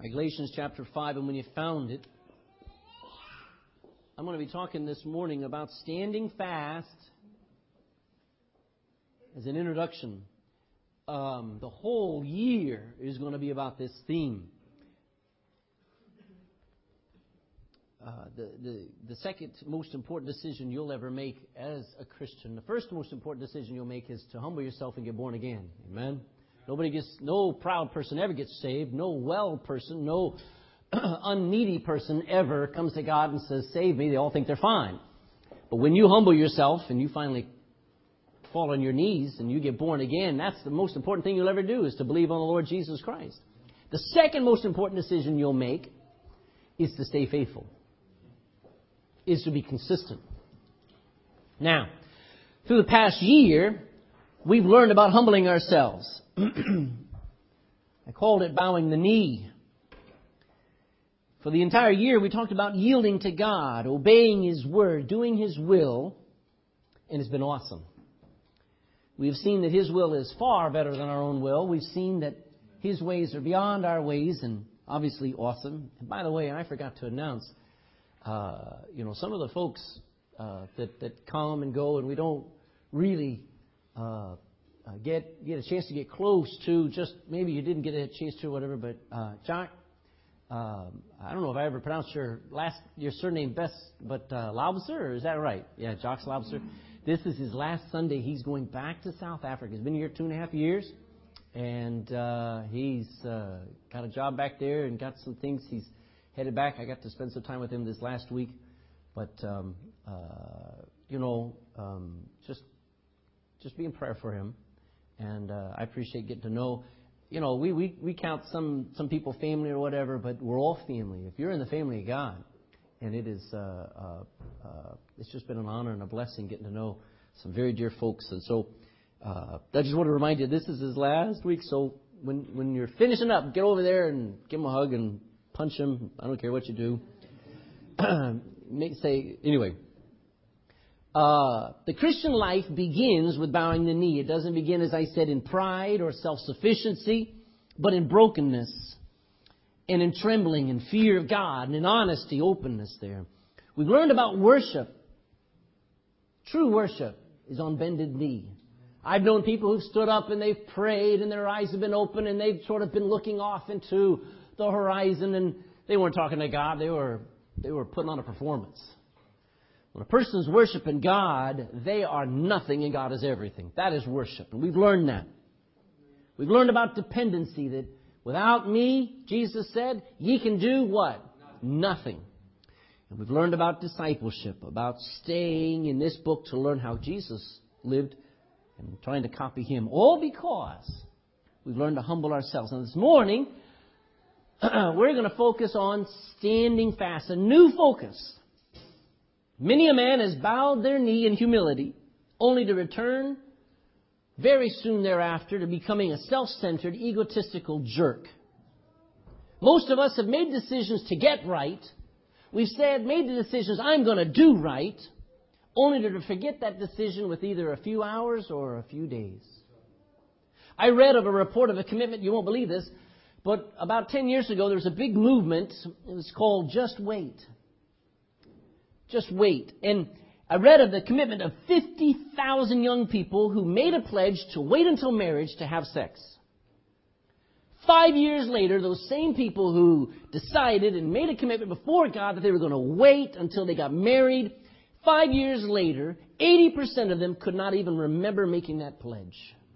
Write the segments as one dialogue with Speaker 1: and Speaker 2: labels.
Speaker 1: Galatians chapter 5, and when you found it, I'm going to be talking this morning about standing fast as an introduction. The whole year is going to be about this theme. The second most important decision you'll ever make as a Christian, the first most important decision you'll make is to humble yourself and get born again. Amen? No proud person ever gets saved. No well person, no unneedy person ever comes to God and says, save me. They all think they're fine. But when you humble yourself and you finally fall on your knees and you get born again, that's the most important thing you'll ever do, is to believe on the Lord Jesus Christ. The second most important decision you'll make is to stay faithful, is to be consistent. Now, through the past year, we've learned about humbling ourselves. I called it bowing the knee. For the entire year, we talked about yielding to God, obeying His Word, doing His will, and it's been awesome. We've seen that His will is far better than our own will. We've seen that His ways are beyond our ways, and obviously awesome. And by the way, I forgot to announce, some of the folks that come and go, and we don't really get a chance to get close to, just maybe you didn't get a chance to, whatever, but Jock, I don't know if I ever pronounced your surname best, but Laubser, is that right? Yeah, Jock Laubser. This is his last Sunday. He's going back to South Africa. He's been here 2.5 years, and he's got a job back there and got some things. He's headed back. I got to spend some time with him this last week, but just be in prayer for him, and I appreciate getting to know. We count some people family or whatever, but we're all family. If you're in the family of God, and it is, it's just been an honor and a blessing getting to know some very dear folks. And so, I just want to remind you, this is his last week. So when you're finishing up, get over there and give him a hug and punch him. I don't care what you do. Anyway. The Christian life begins with bowing the knee. It doesn't begin, as I said, in pride or self-sufficiency, but in brokenness and in trembling and fear of God and in honesty, openness there. We've learned about worship. True worship is on bended knee. I've known people who've stood up and they've prayed and their eyes have been open and they've sort of been looking off into the horizon, and they weren't talking to God. They were putting on a performance. When a person's worshiping God, they are nothing and God is everything. That is worship. And we've learned that. We've learned about dependency, that without me, Jesus said, ye can do what? Nothing. And we've learned about discipleship, about staying in this book to learn how Jesus lived and trying to copy Him. All because we've learned to humble ourselves. And this morning, we're going to focus on standing fast, a new focus. Many a man has bowed their knee in humility, only to return very soon thereafter to becoming a self-centered, egotistical jerk. Most of us have made decisions to get right. We've made the decisions, I'm going to do right, only to forget that decision with either a few hours or a few days. I read of a report of a commitment, you won't believe this, but about 10 years ago there was a big movement. It was called Just Wait. Just wait. And I read of the commitment of 50,000 young people who made a pledge to wait until marriage to have sex. 5 years later, those same people who decided and made a commitment before God that they were going to wait until they got married, 5 years later, 80% of them could not even remember making that pledge.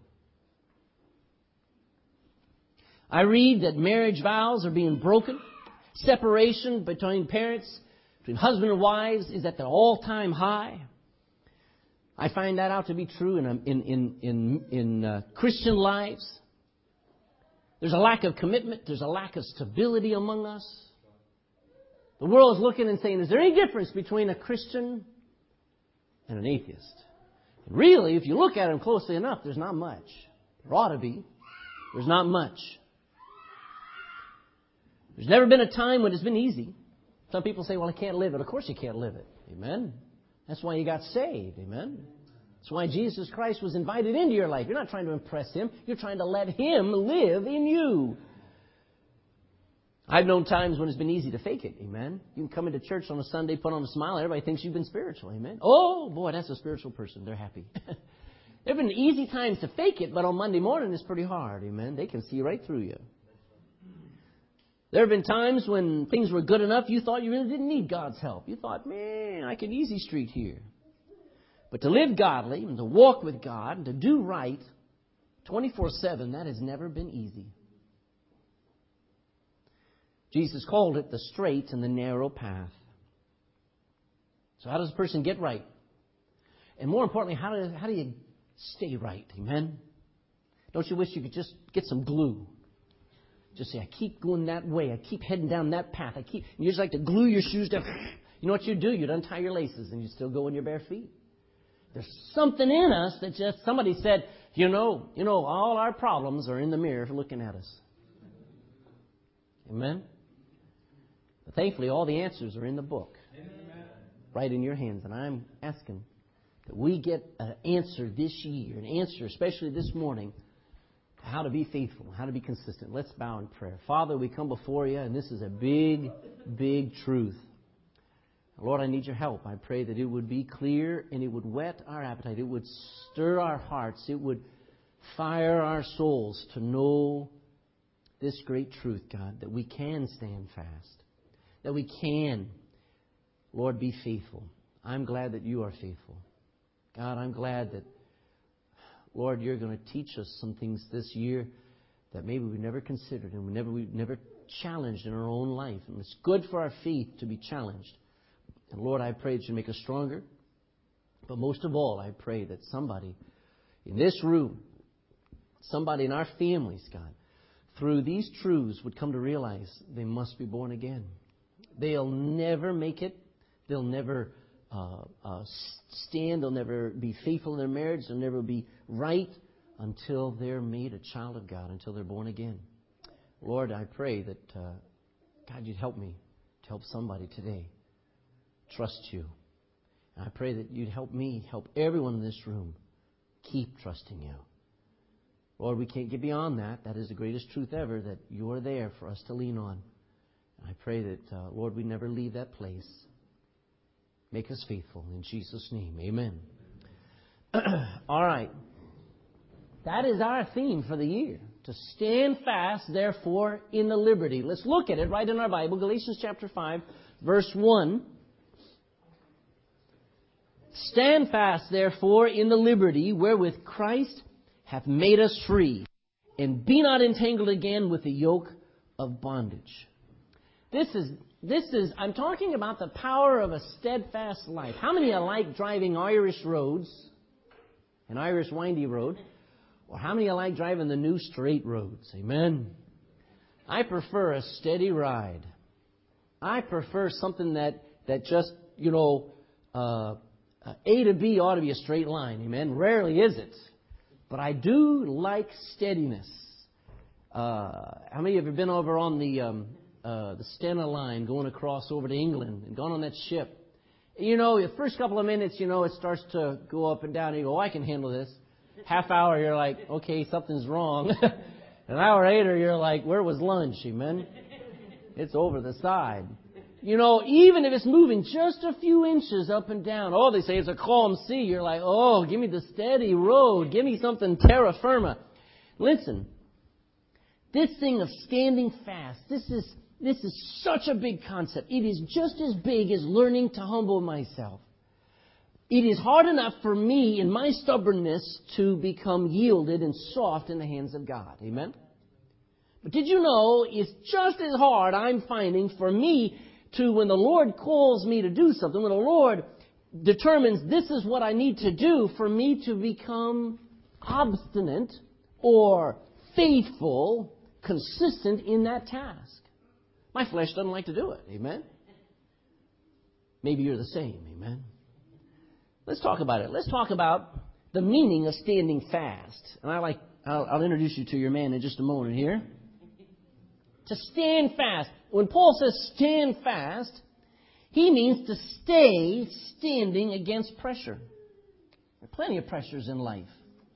Speaker 1: I read that marriage vows are being broken. Separation between parents, between husband and wives, is at the all-time high. I find that out to be true in Christian lives. There's a lack of commitment. There's a lack of stability among us. The world is looking and saying, is there any difference between a Christian and an atheist? And really, if you look at them closely enough, there's not much. There ought to be. There's not much. There's never been a time when it's been easy. Some people say, well, I can't live it. Of course you can't live it. Amen. That's why you got saved. Amen. That's why Jesus Christ was invited into your life. You're not trying to impress Him. You're trying to let Him live in you. I've known times when it's been easy to fake it. Amen. You can come into church on a Sunday, put on a smile, everybody thinks you've been spiritual. Amen. Oh, boy, that's a spiritual person. They're happy. There have been easy times to fake it, but on Monday morning it's pretty hard. Amen. They can see right through you. There have been times when things were good enough, you thought you really didn't need God's help. You thought, man, I can easy street here. But to live godly and to walk with God and to do right 24/7, that has never been easy. Jesus called it the straight and the narrow path. So how does a person get right? And more importantly, how do you stay right? Amen? Don't you wish you could just get some glue? Just say, I keep going that way. I keep heading down that path. You just like to glue your shoes down. You know what you do? You'd untie your laces and you still go in your bare feet. There's something in us that just, somebody said, you know, all our problems are in the mirror looking at us. Amen? But thankfully, all the answers are in the book. Amen. Right in your hands. And I'm asking that we get an answer this year, an answer especially this morning, how to be faithful, how to be consistent. Let's bow in prayer. Father, we come before you, and this is a big, big truth. Lord, I need your help. I pray that it would be clear and it would whet our appetite. It would stir our hearts. It would fire our souls to know this great truth, God, that we can stand fast, that we can, Lord, be faithful. I'm glad that you are faithful. God, I'm glad that, Lord, you're going to teach us some things this year that maybe we never considered and we've never challenged in our own life. And it's good for our faith to be challenged. And Lord, I pray that you make us stronger. But most of all, I pray that somebody in this room, somebody in our families, God, through these truths would come to realize they must be born again. They'll never make it. They'll never stand. They'll never be faithful in their marriage. They'll never be right until they're made a child of God, until they're born again. Lord, I pray that, God, you'd help me to help somebody today trust you. And I pray that you'd help me, help everyone in this room keep trusting you. Lord, we can't get beyond that. That is the greatest truth ever, that you're there for us to lean on. And I pray that, Lord, we never leave that place. Make us faithful. In Jesus' name, amen. All right. That is our theme for the year. To stand fast, therefore, in the liberty. Let's look at it right in our Bible. Galatians chapter 5, verse 1. Stand fast, therefore, in the liberty wherewith Christ hath made us free, and be not entangled again with the yoke of bondage. This is, I'm talking about the power of a steadfast life. How many of you like driving Irish roads, an Irish windy road, or how many of you like driving the new straight roads? Amen. I prefer a steady ride. I prefer something that just, A to B ought to be a straight line. Amen. Rarely is it. But I do like steadiness. How many of you have been over on the Stena line going across over to England and gone on that ship? The first couple of minutes, it starts to go up and down. And you go, I can handle this. Half hour, you're like, okay, something's wrong. An hour later, you're like, where was lunch? Amen. It's over the side. Even if it's moving just a few inches up and down. Oh, they say it's a calm sea. You're like, oh, give me the steady road. Give me something terra firma. Listen, this thing of standing fast, this is such a big concept. It is just as big as learning to humble myself. It is hard enough for me in my stubbornness to become yielded and soft in the hands of God. Amen? But did you know it's just as hard, I'm finding, for me to, when the Lord calls me to do something, when the Lord determines this is what I need to do, for me to become obstinate or faithful, consistent in that task. My flesh doesn't like to do it. Amen? Maybe you're the same. Amen? Let's talk about it. Let's talk about the meaning of standing fast. And I'll introduce you to your man in just a moment here. To stand fast. When Paul says stand fast, he means to stay standing against pressure. There are plenty of pressures in life.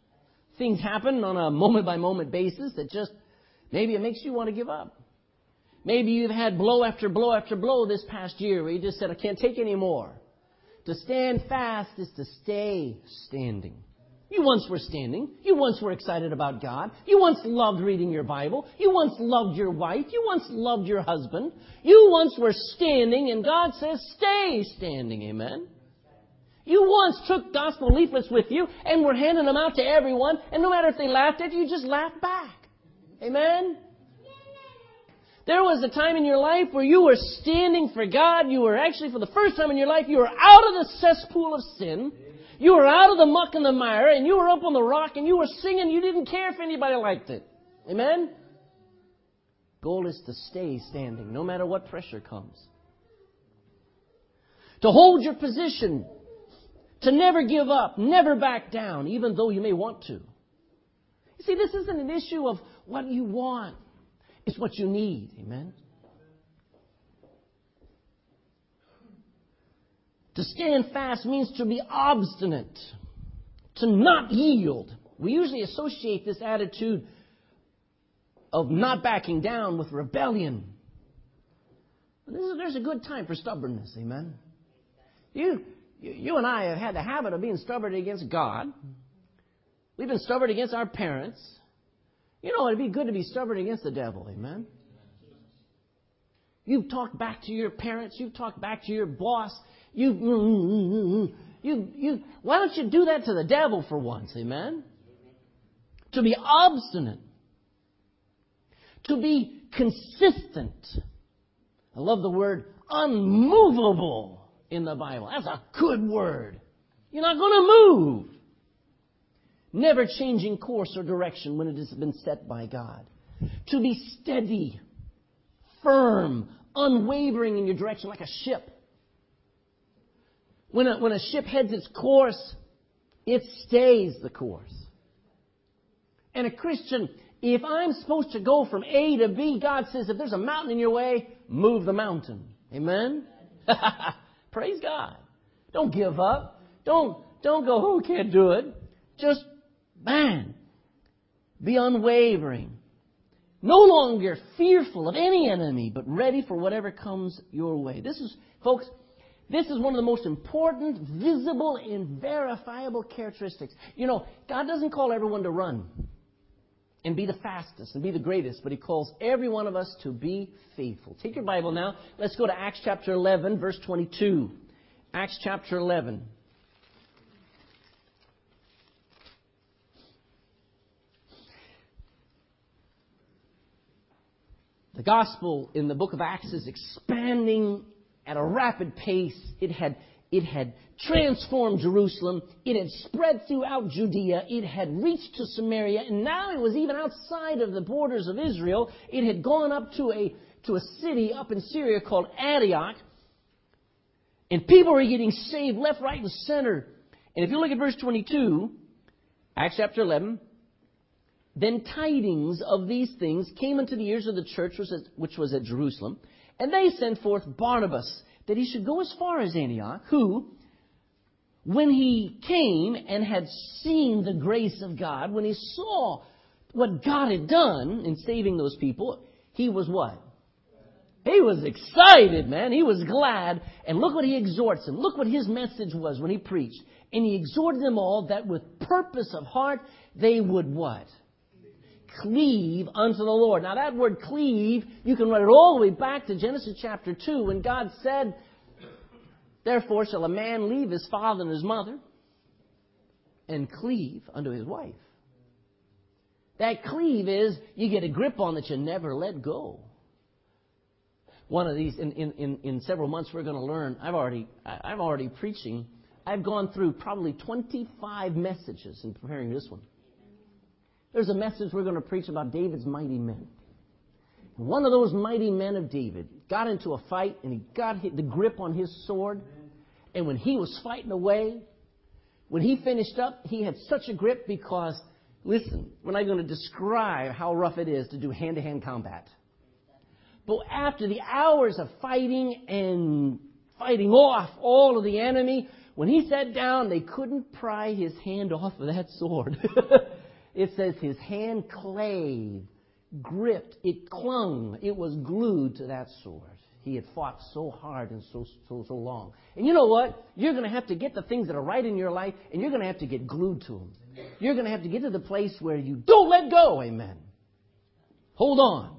Speaker 1: Things happen on a moment-by-moment basis that just, maybe it makes you want to give up. Maybe you've had blow after blow after blow this past year where you just said, I can't take any more. To stand fast is to stay standing. You once were standing. You once were excited about God. You once loved reading your Bible. You once loved your wife. You once loved your husband. You once were standing, and God says, stay standing. Amen? You once took gospel leaflets with you and were handing them out to everyone, and no matter if they laughed at you, you just laughed back. Amen? There was a time in your life where you were standing for God. You were actually, for the first time in your life, you were out of the cesspool of sin. You were out of the muck and the mire, and you were up on the rock, and you were singing. You didn't care if anybody liked it. Amen? Goal is to stay standing, no matter what pressure comes. To hold your position. To never give up, never back down, even though you may want to. You see, this isn't an issue of what you want. It's what you need. Amen? To stand fast means to be obstinate, to not yield. We usually associate this attitude of not backing down with rebellion. There's a good time for stubbornness. Amen? You and I have had the habit of being stubborn against God. We've been stubborn against our parents. You know, it'd be good to be stubborn against the devil. Amen? You've talked back to your parents. You've talked back to your boss. Why don't you do that to the devil for once? Amen? To be obstinate. To be consistent. I love the word unmovable in the Bible. That's a good word. You're not going to move. Never changing course or direction when it has been set by God. To be steady, firm, unwavering in your direction like a ship. When a ship heads its course, it stays the course. And a Christian, if I'm supposed to go from A to B, God says, if there's a mountain in your way, move the mountain. Amen? Praise God. Don't give up. Don't go, oh, can't do it. Just, man, be unwavering. No longer fearful of any enemy, but ready for whatever comes your way. Folks, this is one of the most important, visible, and verifiable characteristics. You know, God doesn't call everyone to run and be the fastest and be the greatest, but He calls every one of us to be faithful. Take your Bible now. Let's go to Acts chapter 11, verse 22. Acts chapter 11. The gospel in the book of Acts is expanding at a rapid pace. It had transformed Jerusalem. It had spread throughout Judea. It had reached to Samaria. And now it was even outside of the borders of Israel. It had gone up to a city up in Syria called Antioch. And people were getting saved left, right, and center. And if you look at verse 22, Acts chapter 11, then tidings of these things came unto the ears of the church which was at Jerusalem. And they sent forth Barnabas, that he should go as far as Antioch, who, when he came and had seen the grace of God, when he saw what God had done in saving those people, he was what? He was excited, man. He was glad. And look what he exhorts them. Look what his message was when he preached. And he exhorted them all that with purpose of heart they would what? Cleave unto the Lord. Now that word cleave, you can run it all the way back to Genesis chapter 2 when God said, therefore shall a man leave his father and his mother and cleave unto his wife. That cleave is you get a grip on that you never let go. One of these, in several months, we're going to learn. I'm already preaching. I've gone through probably 25 messages in preparing this one. There's a message we're going to preach about David's mighty men. And one of those mighty men of David got into a fight, and he got the grip on his sword. And when he was fighting away, when he finished up, he had such a grip because, listen, we're not going to describe how rough it is to do hand-to-hand combat. But after the hours of fighting and fighting off all of the enemy, when he sat down, they couldn't pry his hand off of that sword. It says his hand clave gripped, it clung, it was glued to that sword. He had fought so hard and so long. And you know what? You're going to have to get the things that are right in your life, and you're going to have to get glued to them. You're going to have to get to the place where you don't let go. Amen. Hold on.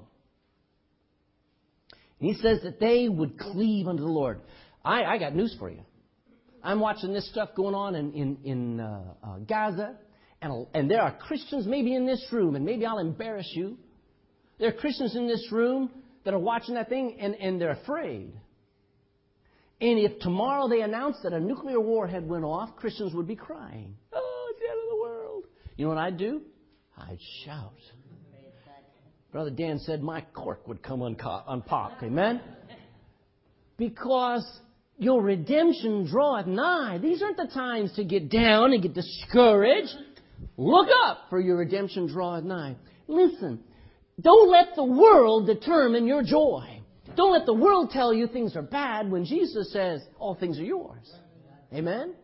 Speaker 1: And he says that they would cleave unto the Lord. I got news for you. I'm watching this stuff going on in Gaza, and there are Christians maybe in this room, and maybe I'll embarrass you. There are Christians in this room that are watching that thing, and they're afraid. And if tomorrow they announced that a nuclear war had went off, Christians would be crying. Oh, it's the end of the world. You know what I'd do? I'd shout. Brother Dan said my cork would come unpopped. Amen? Because your redemption draweth nigh. These aren't the times to get down and get discouraged. Look up, for your redemption draweth nigh. Listen, don't let the world determine your joy. Don't let the world tell you things are bad when Jesus says all things are yours. Amen?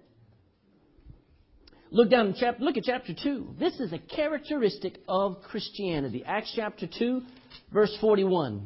Speaker 1: Look at chapter 2. This is a characteristic of Christianity. Acts chapter 2, verse 41.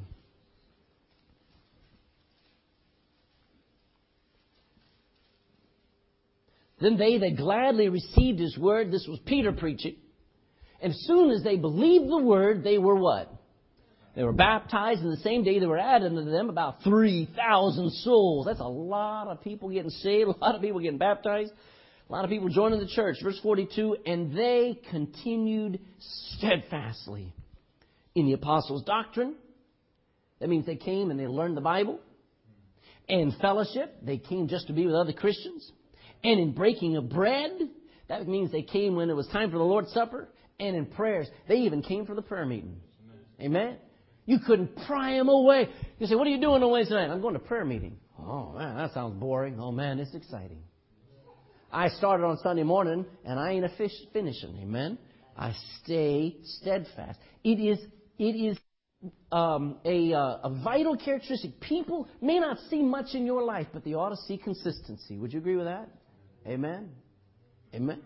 Speaker 1: Then they that gladly received his word, this was Peter preaching, and as soon as they believed the word, they were what? They were baptized, and the same day they were added unto them about 3,000 souls. That's a lot of people getting saved, a lot of people getting baptized, a lot of people joining the church. Verse 42, and they continued steadfastly in the apostles' doctrine. That means they came and they learned the Bible. And fellowship, they came just to be with other Christians. And in breaking of bread, that means they came when it was time for the Lord's Supper. And in prayers, they even came for the prayer meeting. Amen? You couldn't pry them away. You say, what are you doing away tonight? I'm going to prayer meeting. Oh, man, that sounds boring. Oh, man, it's exciting. I started on Sunday morning, and I ain't finishing. Amen? I stay steadfast. It is a vital characteristic. People may not see much in your life, but they ought to see consistency. Would you agree with that? Amen? Amen?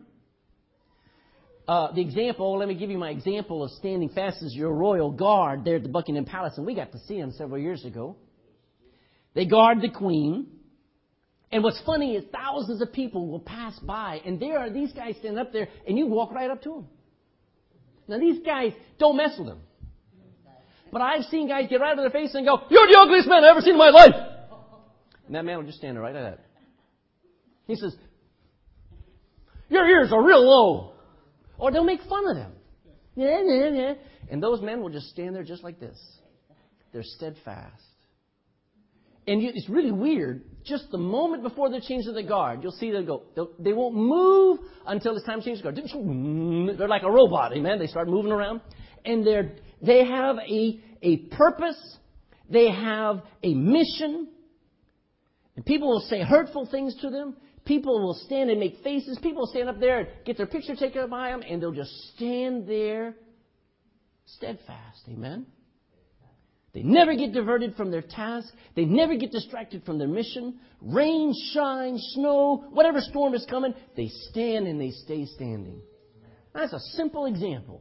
Speaker 1: Let me give you my example of standing fast as your royal guard there at the Buckingham Palace. And we got to see them several years ago. They guard the Queen. And what's funny is thousands of people will pass by. And there are these guys standing up there. And you walk right up to them. Now these guys, don't mess with them. But I've seen guys get right up to their face and go, you're the ugliest man I've ever seen in my life. And that man will just stand there right like that. He says, your ears are real low. Or they'll make fun of them. Yeah. And those men will just stand there just like this. They're steadfast. And it's really weird. Just the moment before they're changed to the guard, you'll see them go. They won't move until it's time to change the guard. They're like a robot, amen? They start moving around. And they have a purpose. They have a mission. And people will say hurtful things to them. People will stand and make faces. People will stand up there and get their picture taken by them. And they'll just stand there steadfast. Amen? They never get diverted from their task. They never get distracted from their mission. Rain, shine, snow, whatever storm is coming, they stand and they stay standing. That's a simple example.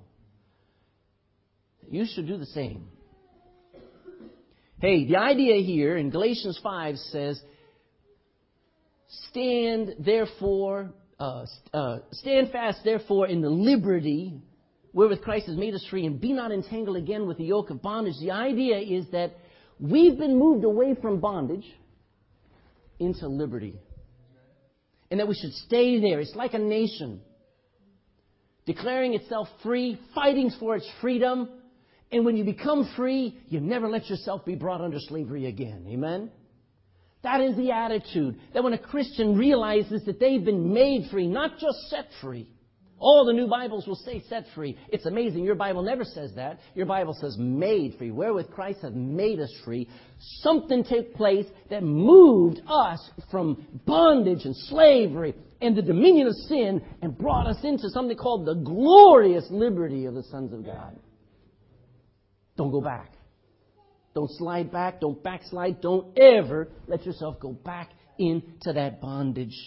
Speaker 1: You should do the same. Hey, the idea here in Galatians 5 says, stand fast, therefore, in the liberty wherewith Christ has made us free, and be not entangled again with the yoke of bondage. The idea is that we've been moved away from bondage into liberty. And that we should stay there. It's like a nation declaring itself free, fighting for its freedom. And when you become free, you never let yourself be brought under slavery again. Amen? That is the attitude. That when a Christian realizes that they've been made free, not just set free. All the new Bibles will say set free. It's amazing. Your Bible never says that. Your Bible says made free. Wherewith Christ hath made us free. Something took place that moved us from bondage and slavery and the dominion of sin and brought us into something called the glorious liberty of the sons of God. Don't go back. Don't slide back. Don't backslide. Don't ever let yourself go back into that bondage.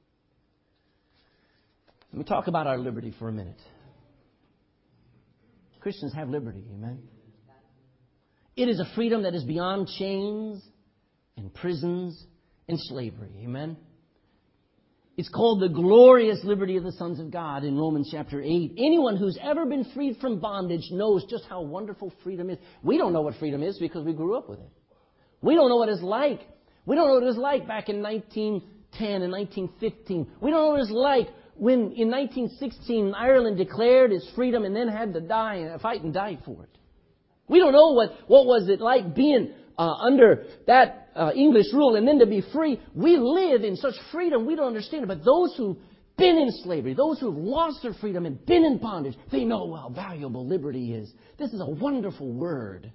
Speaker 1: Let me talk about our liberty for a minute. Christians have liberty. Amen. It is a freedom that is beyond chains and prisons and slavery. Amen. It's called the glorious liberty of the sons of God in Romans chapter 8. Anyone who's ever been freed from bondage knows just how wonderful freedom is. We don't know what freedom is because we grew up with it. We don't know what it's like. We don't know what it was like back in 1910 and 1915. We don't know what it was like when in 1916 Ireland declared its freedom and then had to fight and die for it. We don't know what was it like being under that English rule and then to be free. We live in such freedom we don't understand it. But those who've been in slavery, those who've lost their freedom and been in bondage, they know how valuable liberty is. This is a wonderful word.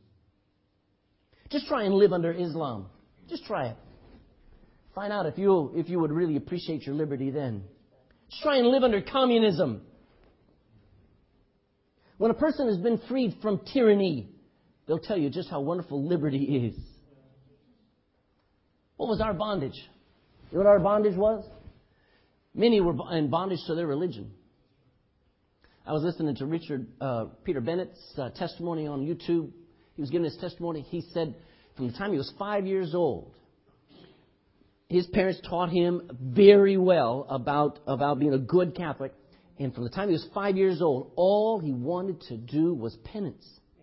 Speaker 1: Just try and live under Islam. Just try it. Find out if you would really appreciate your liberty then. Just try and live under communism. When a person has been freed from tyranny, they'll tell you just how wonderful liberty is. What was our bondage? You know what our bondage was? Many were in bondage to their religion. I was listening to Peter Bennett's testimony on YouTube. He was giving his testimony. He said from the time he was 5 years old, his parents taught him very well about being a good Catholic. And from the time he was 5 years old, all he wanted to do was penance.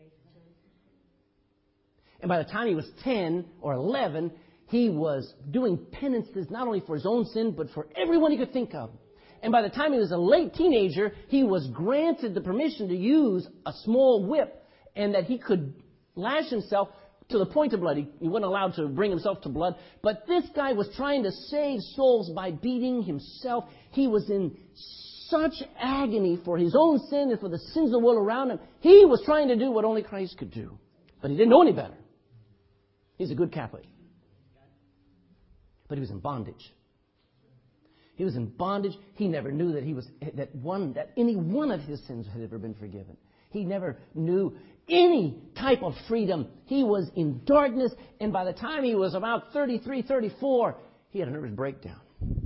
Speaker 1: And by the time he was 10 or 11, he was doing penances not only for his own sin, but for everyone he could think of. And by the time he was a late teenager, he was granted the permission to use a small whip and that he could lash himself to the point of blood. He wasn't allowed to bring himself to blood. But this guy was trying to save souls by beating himself. He was in such agony for his own sin and for the sins of the world around him. He was trying to do what only Christ could do. But he didn't know any better. He's a good Catholic. But he was in bondage. He was in bondage. He never knew that any one of his sins had ever been forgiven. He never knew any type of freedom. He was in darkness. And by the time he was about 33, 34, he had a nervous breakdown.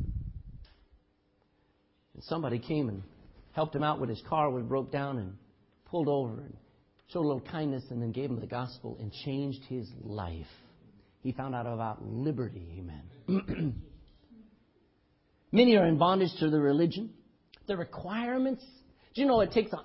Speaker 1: And somebody came and helped him out with his car when it broke down and pulled over and showed a little kindness and then gave him the gospel and changed his life. He found out about liberty. Amen. Many are in bondage to the religion. The requirements. Do you know it takes...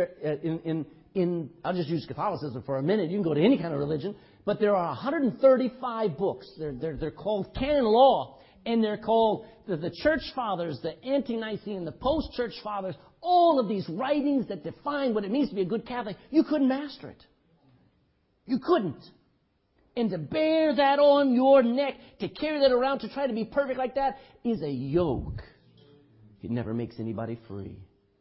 Speaker 1: I'll just use Catholicism for a minute. You can go to any kind of religion. But there are 135 books. They're called canon law. And they're called the Church Fathers, the Ante-Nicene, the Post-Church Fathers. All of these writings that define what it means to be a good Catholic. You couldn't master it. You couldn't. And to bear that on your neck, to carry that around, to try to be perfect like that, is a yoke. It never makes anybody free.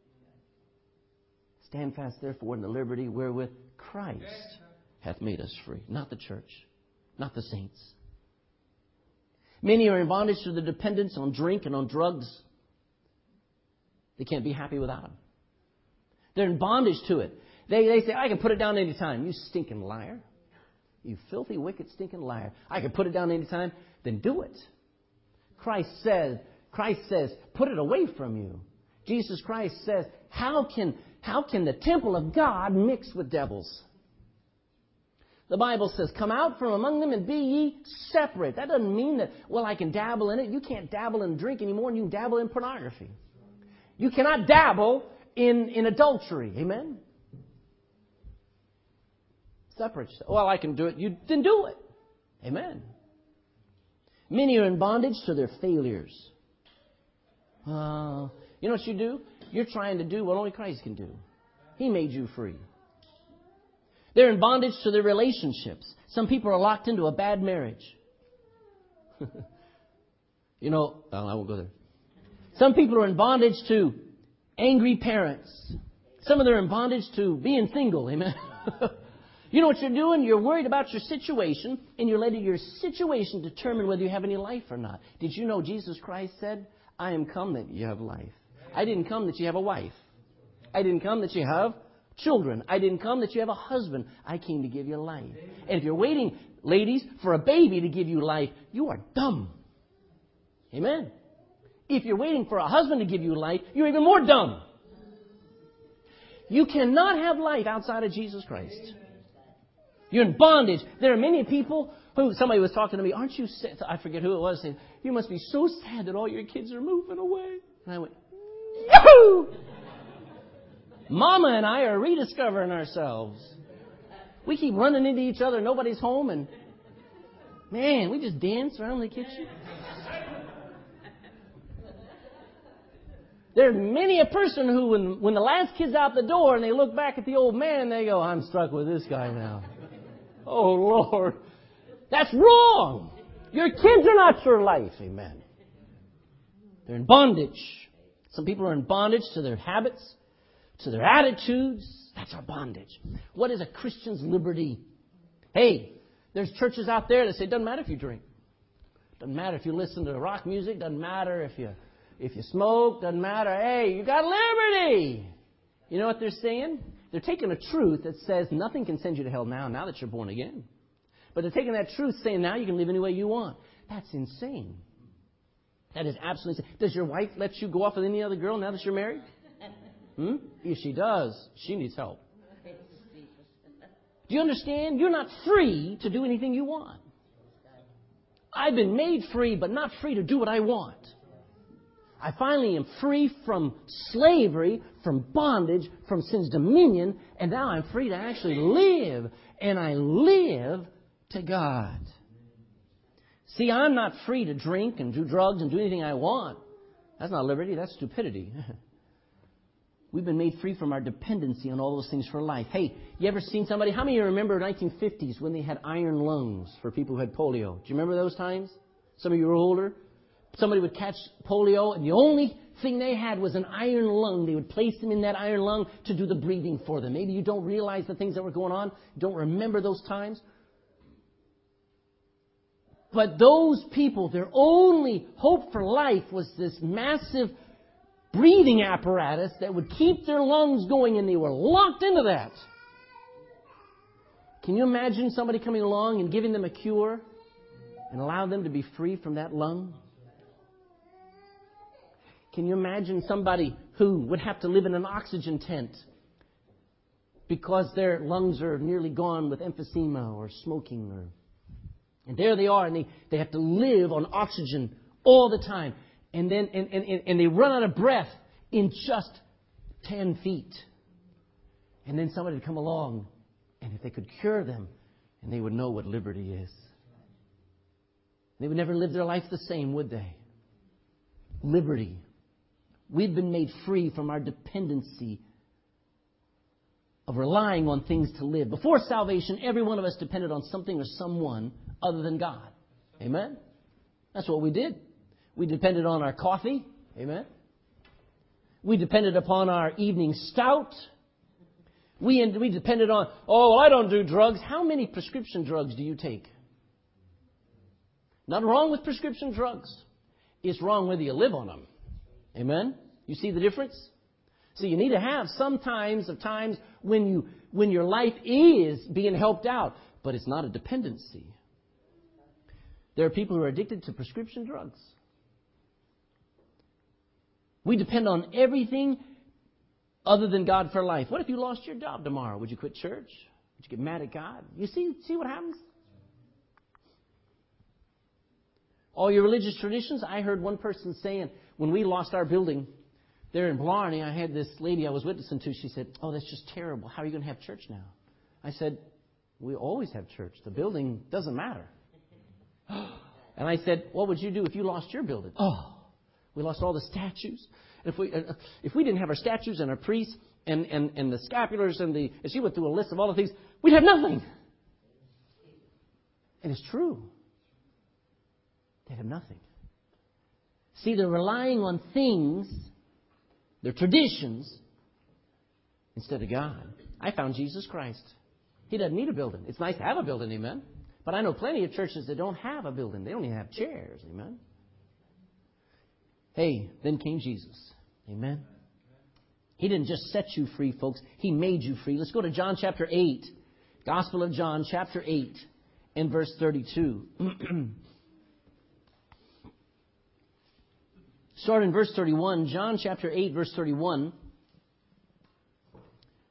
Speaker 1: Stand fast, therefore, in the liberty wherewith Christ hath made us free. Not the church, not the saints. Many are in bondage to the dependence on drink and on drugs. They can't be happy without them. They're in bondage to it. They say, I can put it down any time. You stinking liar. You filthy, wicked, stinking liar. I can put it down any time. Then do it. Christ says, put it away from you. Jesus Christ says, how can the temple of God mix with devils? The Bible says, come out from among them and be ye separate. That doesn't mean that, I can dabble in it. You can't dabble in drink anymore, and you can dabble in pornography. You cannot dabble in adultery. Amen? Separate. I can do it. You then do it. Amen. Many are in bondage to their failures. You know what you do? You're trying to do what only Christ can do. He made you free. They're in bondage to their relationships. Some people are locked into a bad marriage. I won't go there. Some people are in bondage to angry parents. Some of them are in bondage to being single. Amen. You know what you're doing? You're worried about your situation, and you're letting your situation determine whether you have any life or not. Did you know Jesus Christ said, I am come that you have life. I didn't come that you have a wife. I didn't come that you have children. I didn't come that you have a husband. I came to give you life. And if you're waiting, ladies, for a baby to give you life, you are dumb. Amen. If you're waiting for a husband to give you life, you're even more dumb. You cannot have life outside of Jesus Christ. You're in bondage. There are many people who, somebody was talking to me, aren't you sad? I forget who it was, saying, you must be so sad that all your kids are moving away. And I went, yahoo! Mama and I are rediscovering ourselves. We keep running into each other. Nobody's home. And, man, we just dance around the kitchen. There's many a person who, when the last kid's out the door and they look back at the old man, they go, I'm stuck with this guy now. Oh, Lord. That's wrong. Your kids are not your life. Amen. They're in bondage. Some people are in bondage to their habits, to their attitudes. That's our bondage. What is a Christian's liberty? Hey, there's churches out there that say it doesn't matter if you drink. Doesn't matter if you listen to rock music. Doesn't matter if you smoke. Doesn't matter. Hey, you got liberty. You know what they're saying? They're taking a truth that says nothing can send you to hell now that you're born again. But they're taking that truth saying now you can live any way you want. That's insane. That is absolutely insane. Does your wife let you go off with any other girl now that you're married? If she does, she needs help. Do you understand? You're not free to do anything you want. I've been made free, but not free to do what I want. I finally am free from slavery, from bondage, from sin's dominion, and now I'm free to actually live. And I live to God. See, I'm not free to drink and do drugs and do anything I want. That's not liberty, that's stupidity. We've been made free from our dependency on all those things for life. Hey, you ever seen somebody? How many of you remember 1950s when they had iron lungs for people who had polio? Do you remember those times? Some of you are older. Somebody would catch polio, and the only thing they had was an iron lung. They would place them in that iron lung to do the breathing for them. Maybe you don't realize the things that were going on. You don't remember those times. But those people, their only hope for life was this massive breathing apparatus that would keep their lungs going, and they were locked into that. Can you imagine somebody coming along and giving them a cure and allow them to be free from that lung? Can you imagine somebody who would have to live in an oxygen tent because their lungs are nearly gone with emphysema or smoking? And there they are, and they have to live on oxygen all the time. And then and they run out of breath in just 10 feet. And then somebody would come along, and if they could cure them, and they would know what liberty is. They would never live their life the same, would they? Liberty. We've been made free from our dependency of relying on things to live. Before salvation, every one of us depended on something or someone other than God. Amen? That's what we did. We depended on our coffee. Amen? We depended upon our evening stout. We depended on, I don't do drugs. How many prescription drugs do you take? Nothing wrong with prescription drugs. It's wrong whether you live on them. Amen? You see the difference? So you need to have some times when your life is being helped out, but it's not a dependency. There are people who are addicted to prescription drugs. We depend on everything other than God for life. What if you lost your job tomorrow? Would you quit church? Would you get mad at God? You see what happens? All your religious traditions. I heard one person saying, when we lost our building there in Blarney, I had this lady I was witnessing to. She said, that's just terrible. How are you going to have church now? I said, we always have church. The building doesn't matter. And I said, what would you do if you lost your building? We lost all the statues. If we didn't have our statues and our priests and the scapulars and she went through a list of all the things, we'd have nothing. And it's true. They have nothing. See, they're relying on things, their traditions, instead of God. I found Jesus Christ. He doesn't need a building. It's nice to have a building, amen. But I know plenty of churches that don't have a building. They don't even have chairs, amen. Hey, then came Jesus, amen. He didn't just set you free, folks. He made you free. Let's go to John chapter 8. Gospel of John chapter 8 and verse 32. Start in verse 31. John chapter 8, verse 31.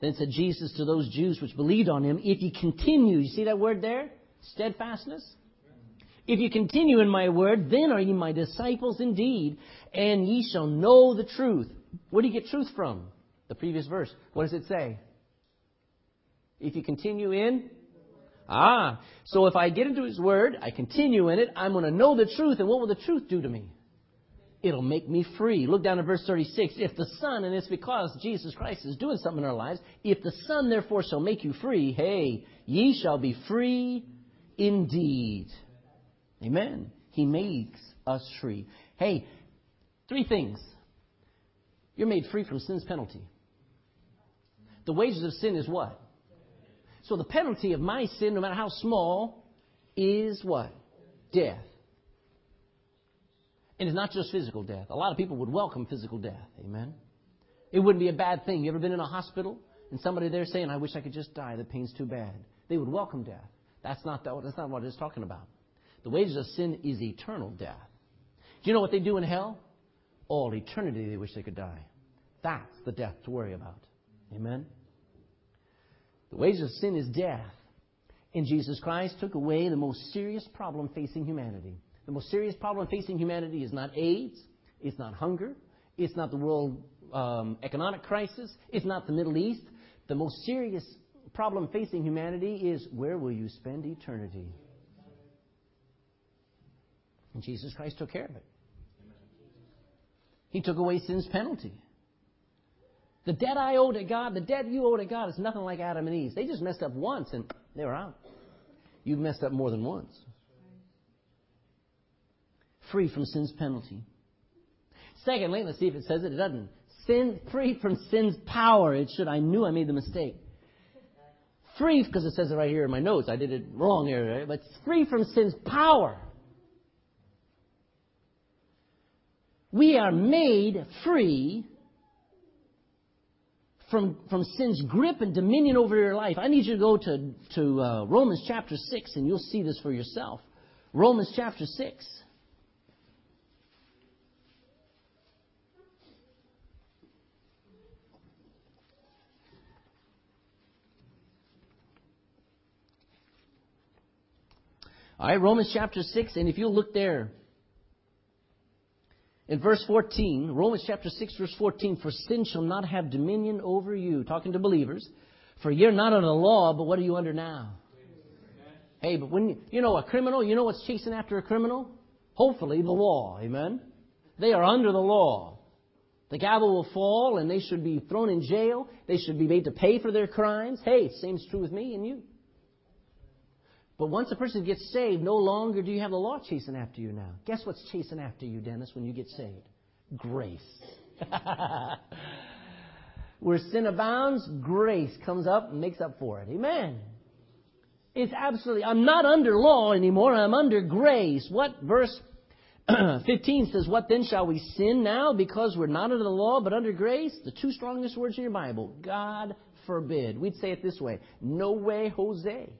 Speaker 1: Then said Jesus to those Jews which believed on him, if ye continue, you see that word there? Steadfastness. If you continue in my word, then are ye my disciples indeed, and ye shall know the truth. Where do you get truth from? The previous verse. What does it say? If you continue in? So if I get into his word, I continue in it, I'm going to know the truth. And what will the truth do to me? It'll make me free. Look down at verse 36. If the Son, and it's because Jesus Christ is doing something in our lives, if the Son therefore shall make you free, hey, ye shall be free indeed. Amen. He makes us free. Hey, 3 things. You're made free from sin's penalty. The wages of sin is what? So the penalty of my sin, no matter how small, is what? Death. And it's not just physical death. A lot of people would welcome physical death. Amen. It wouldn't be a bad thing. You ever been in a hospital and somebody there saying, I wish I could just die. The pain's too bad. They would welcome death. That's not what it's talking about. The wages of sin is eternal death. Do you know what they do in hell? All eternity they wish they could die. That's the death to worry about. Amen. The wages of sin is death. And Jesus Christ took away the most serious problem facing humanity. The most serious problem facing humanity is not AIDS. It's not hunger. It's not the world economic crisis. It's not the Middle East. The most serious problem facing humanity is, where will you spend eternity? And Jesus Christ took care of it. He took away sin's penalty. The debt I owe to God, the debt you owe to God is nothing like Adam and Eve. They just messed up once and they were out. You've messed up more than once. Free from sin's penalty. Secondly, let's see if it says it. It doesn't. Sin, free from sin's power. It should. I knew I made the mistake. Free, because it says it right here in my notes. I did it wrong here, right? But free from sin's power. We are made free from sin's grip and dominion over your life. I need you to go to Romans chapter 6, and you'll see this for yourself. Romans chapter 6. All right, Romans chapter 6, and if you'll look there, in verse 14, Romans chapter 6, verse 14, for sin shall not have dominion over you. Talking to believers. For you're not under the law, but what are you under now? Hey, but when you know a criminal, you know what's chasing after a criminal? Hopefully the law. Amen? They are under the law. The gavel will fall and they should be thrown in jail. They should be made to pay for their crimes. Hey, same's true with me and you. But once a person gets saved, no longer do you have the law chasing after you now. Guess what's chasing after you, Dennis, when you get saved? Grace. Where sin abounds, grace comes up and makes up for it. Amen. It's absolutely, I'm not under law anymore. I'm under grace. What verse 15 says, what then shall we sin now because we're not under the law but under grace? The 2 strongest words in your Bible. God forbid. We'd say it this way. No way, Jose.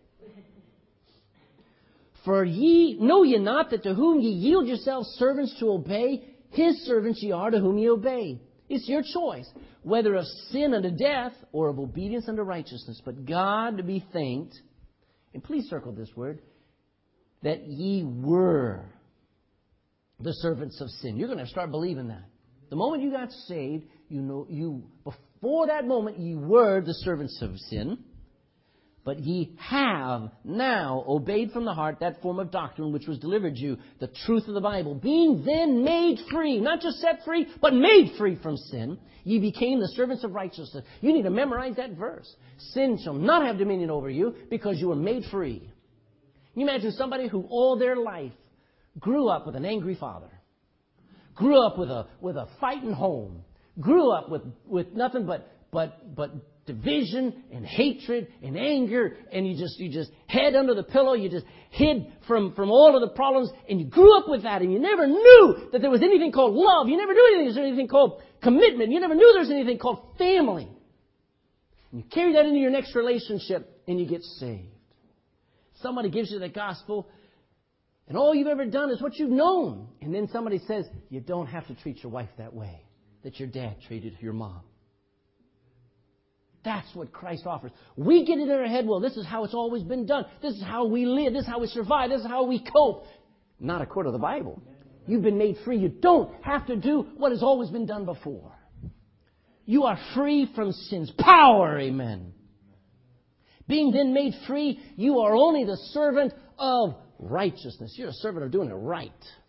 Speaker 1: For know ye not that to whom ye yield yourselves servants to obey, his servants ye are to whom ye obey. It's your choice, whether of sin unto death or of obedience unto righteousness. But God be thanked, and please circle this word, that ye were the servants of sin. You're going to start believing that. The moment you got saved, before that moment, ye were the servants of sin. But ye have now obeyed from the heart that form of doctrine which was delivered you, the truth of the Bible. Being then made free, not just set free, but made free from sin, ye became the servants of righteousness. You need to memorize that verse. Sin shall not have dominion over you because you were made free. Can you imagine somebody who all their life grew up with an angry father, grew up with a fighting home, grew up with nothing but division and hatred and anger, and you just head under the pillow, you just hid from all of the problems, and you grew up with that, and you never knew that there was anything called love. You never knew there was anything called commitment. You never knew there was anything called family. And you carry that into your next relationship, and you get saved. Somebody gives you the gospel, and all you've ever done is what you've known. And then somebody says, you don't have to treat your wife that way that your dad treated your mom. That's what Christ offers. We get it in our head, well, this is how it's always been done. This is how we live. This is how we survive. This is how we cope. Not according to the Bible. You've been made free. You don't have to do what has always been done before. You are free from sin's power. Amen. Being then made free, you are only the servant of righteousness. You're a servant of doing it right.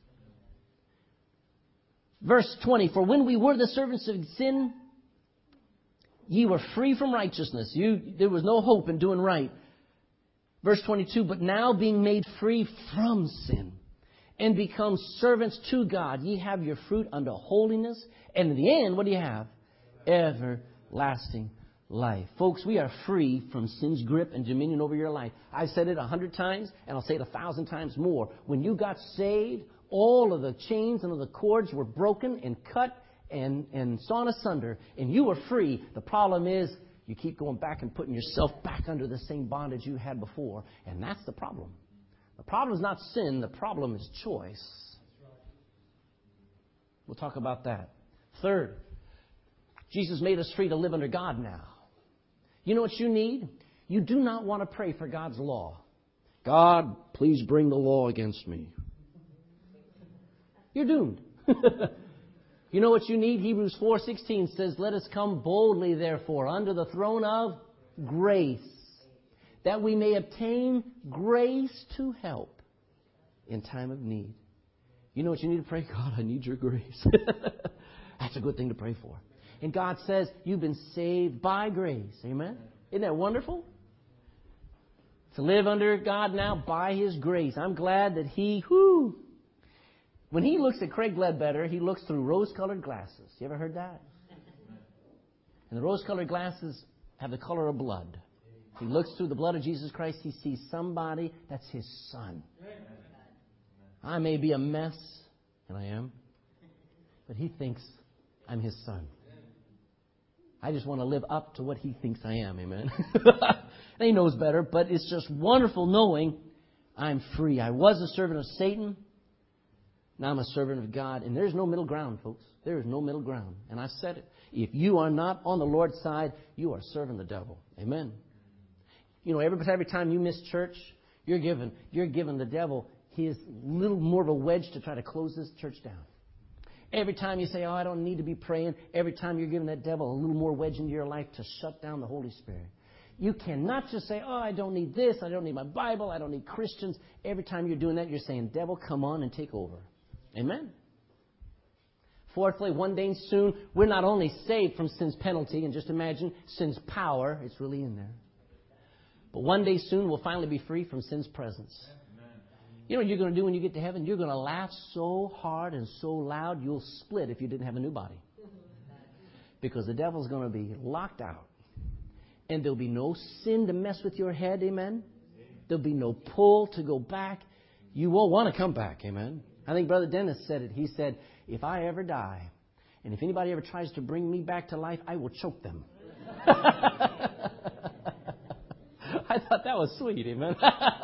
Speaker 1: Verse 20, for when we were the servants of sin, ye were free from righteousness. There was no hope in doing right. Verse 22, but now being made free from sin and become servants to God, ye have your fruit unto holiness. And in the end, what do you have? Everlasting life. Folks, we are free from sin's grip and dominion over your life. I've said it 100 times, and I'll say it 1,000 times more. When you got saved, all of the chains and all the cords were broken and cut and sawn asunder, and you were free. The problem is you keep going back and putting yourself back under the same bondage you had before, and that's the problem. The problem is not sin. The problem is choice. We'll talk about that. Third, Jesus made us free to live under God now. You know what you need? You do not want to pray for God's law. God, please bring the law against me. You're doomed. You know what you need? Hebrews 4:16 says, let us come boldly, therefore, under the throne of grace, that we may obtain grace to help in time of need. You know what you need to pray? God, I need your grace. That's a good thing to pray for. And God says, you've been saved by grace. Amen? Isn't that wonderful? To live under God now by His grace. I'm glad that when He looks at Craig Ledbetter, He looks through rose-colored glasses. You ever heard that? And the rose-colored glasses have the color of blood. He looks through the blood of Jesus Christ. He sees somebody that's His son. I may be a mess, and I am, but He thinks I'm His son. I just want to live up to what He thinks I am. Amen. And He knows better, but it's just wonderful knowing I'm free. I was a servant of Satan. Now I'm a servant of God. And there's no middle ground, folks. There is no middle ground. And I've said it. If you are not on the Lord's side, you are serving the devil. Amen. You know, every time you miss church, you're giving the devil his little more of a wedge to try to close this church down. Every time you say, oh, I don't need to be praying, every time you're giving that devil a little more wedge into your life to shut down the Holy Spirit. You cannot just say, oh, I don't need this, I don't need my Bible, I don't need Christians. Every time you're doing that, you're saying, devil, come on and take over. Amen. Fourthly, one day soon, we're not only saved from sin's penalty, and just imagine sin's power, it's really in there. But one day soon, we'll finally be free from sin's presence. You know what you're going to do when you get to heaven? You're going to laugh so hard and so loud, you'll split if you didn't have a new body. Because the devil's going to be locked out. And there'll be no sin to mess with your head, amen? There'll be no pull to go back. You won't want to come back, amen? I think Brother Dennis said it. He said, if I ever die, and if anybody ever tries to bring me back to life, I will choke them. I thought that was sweet, amen?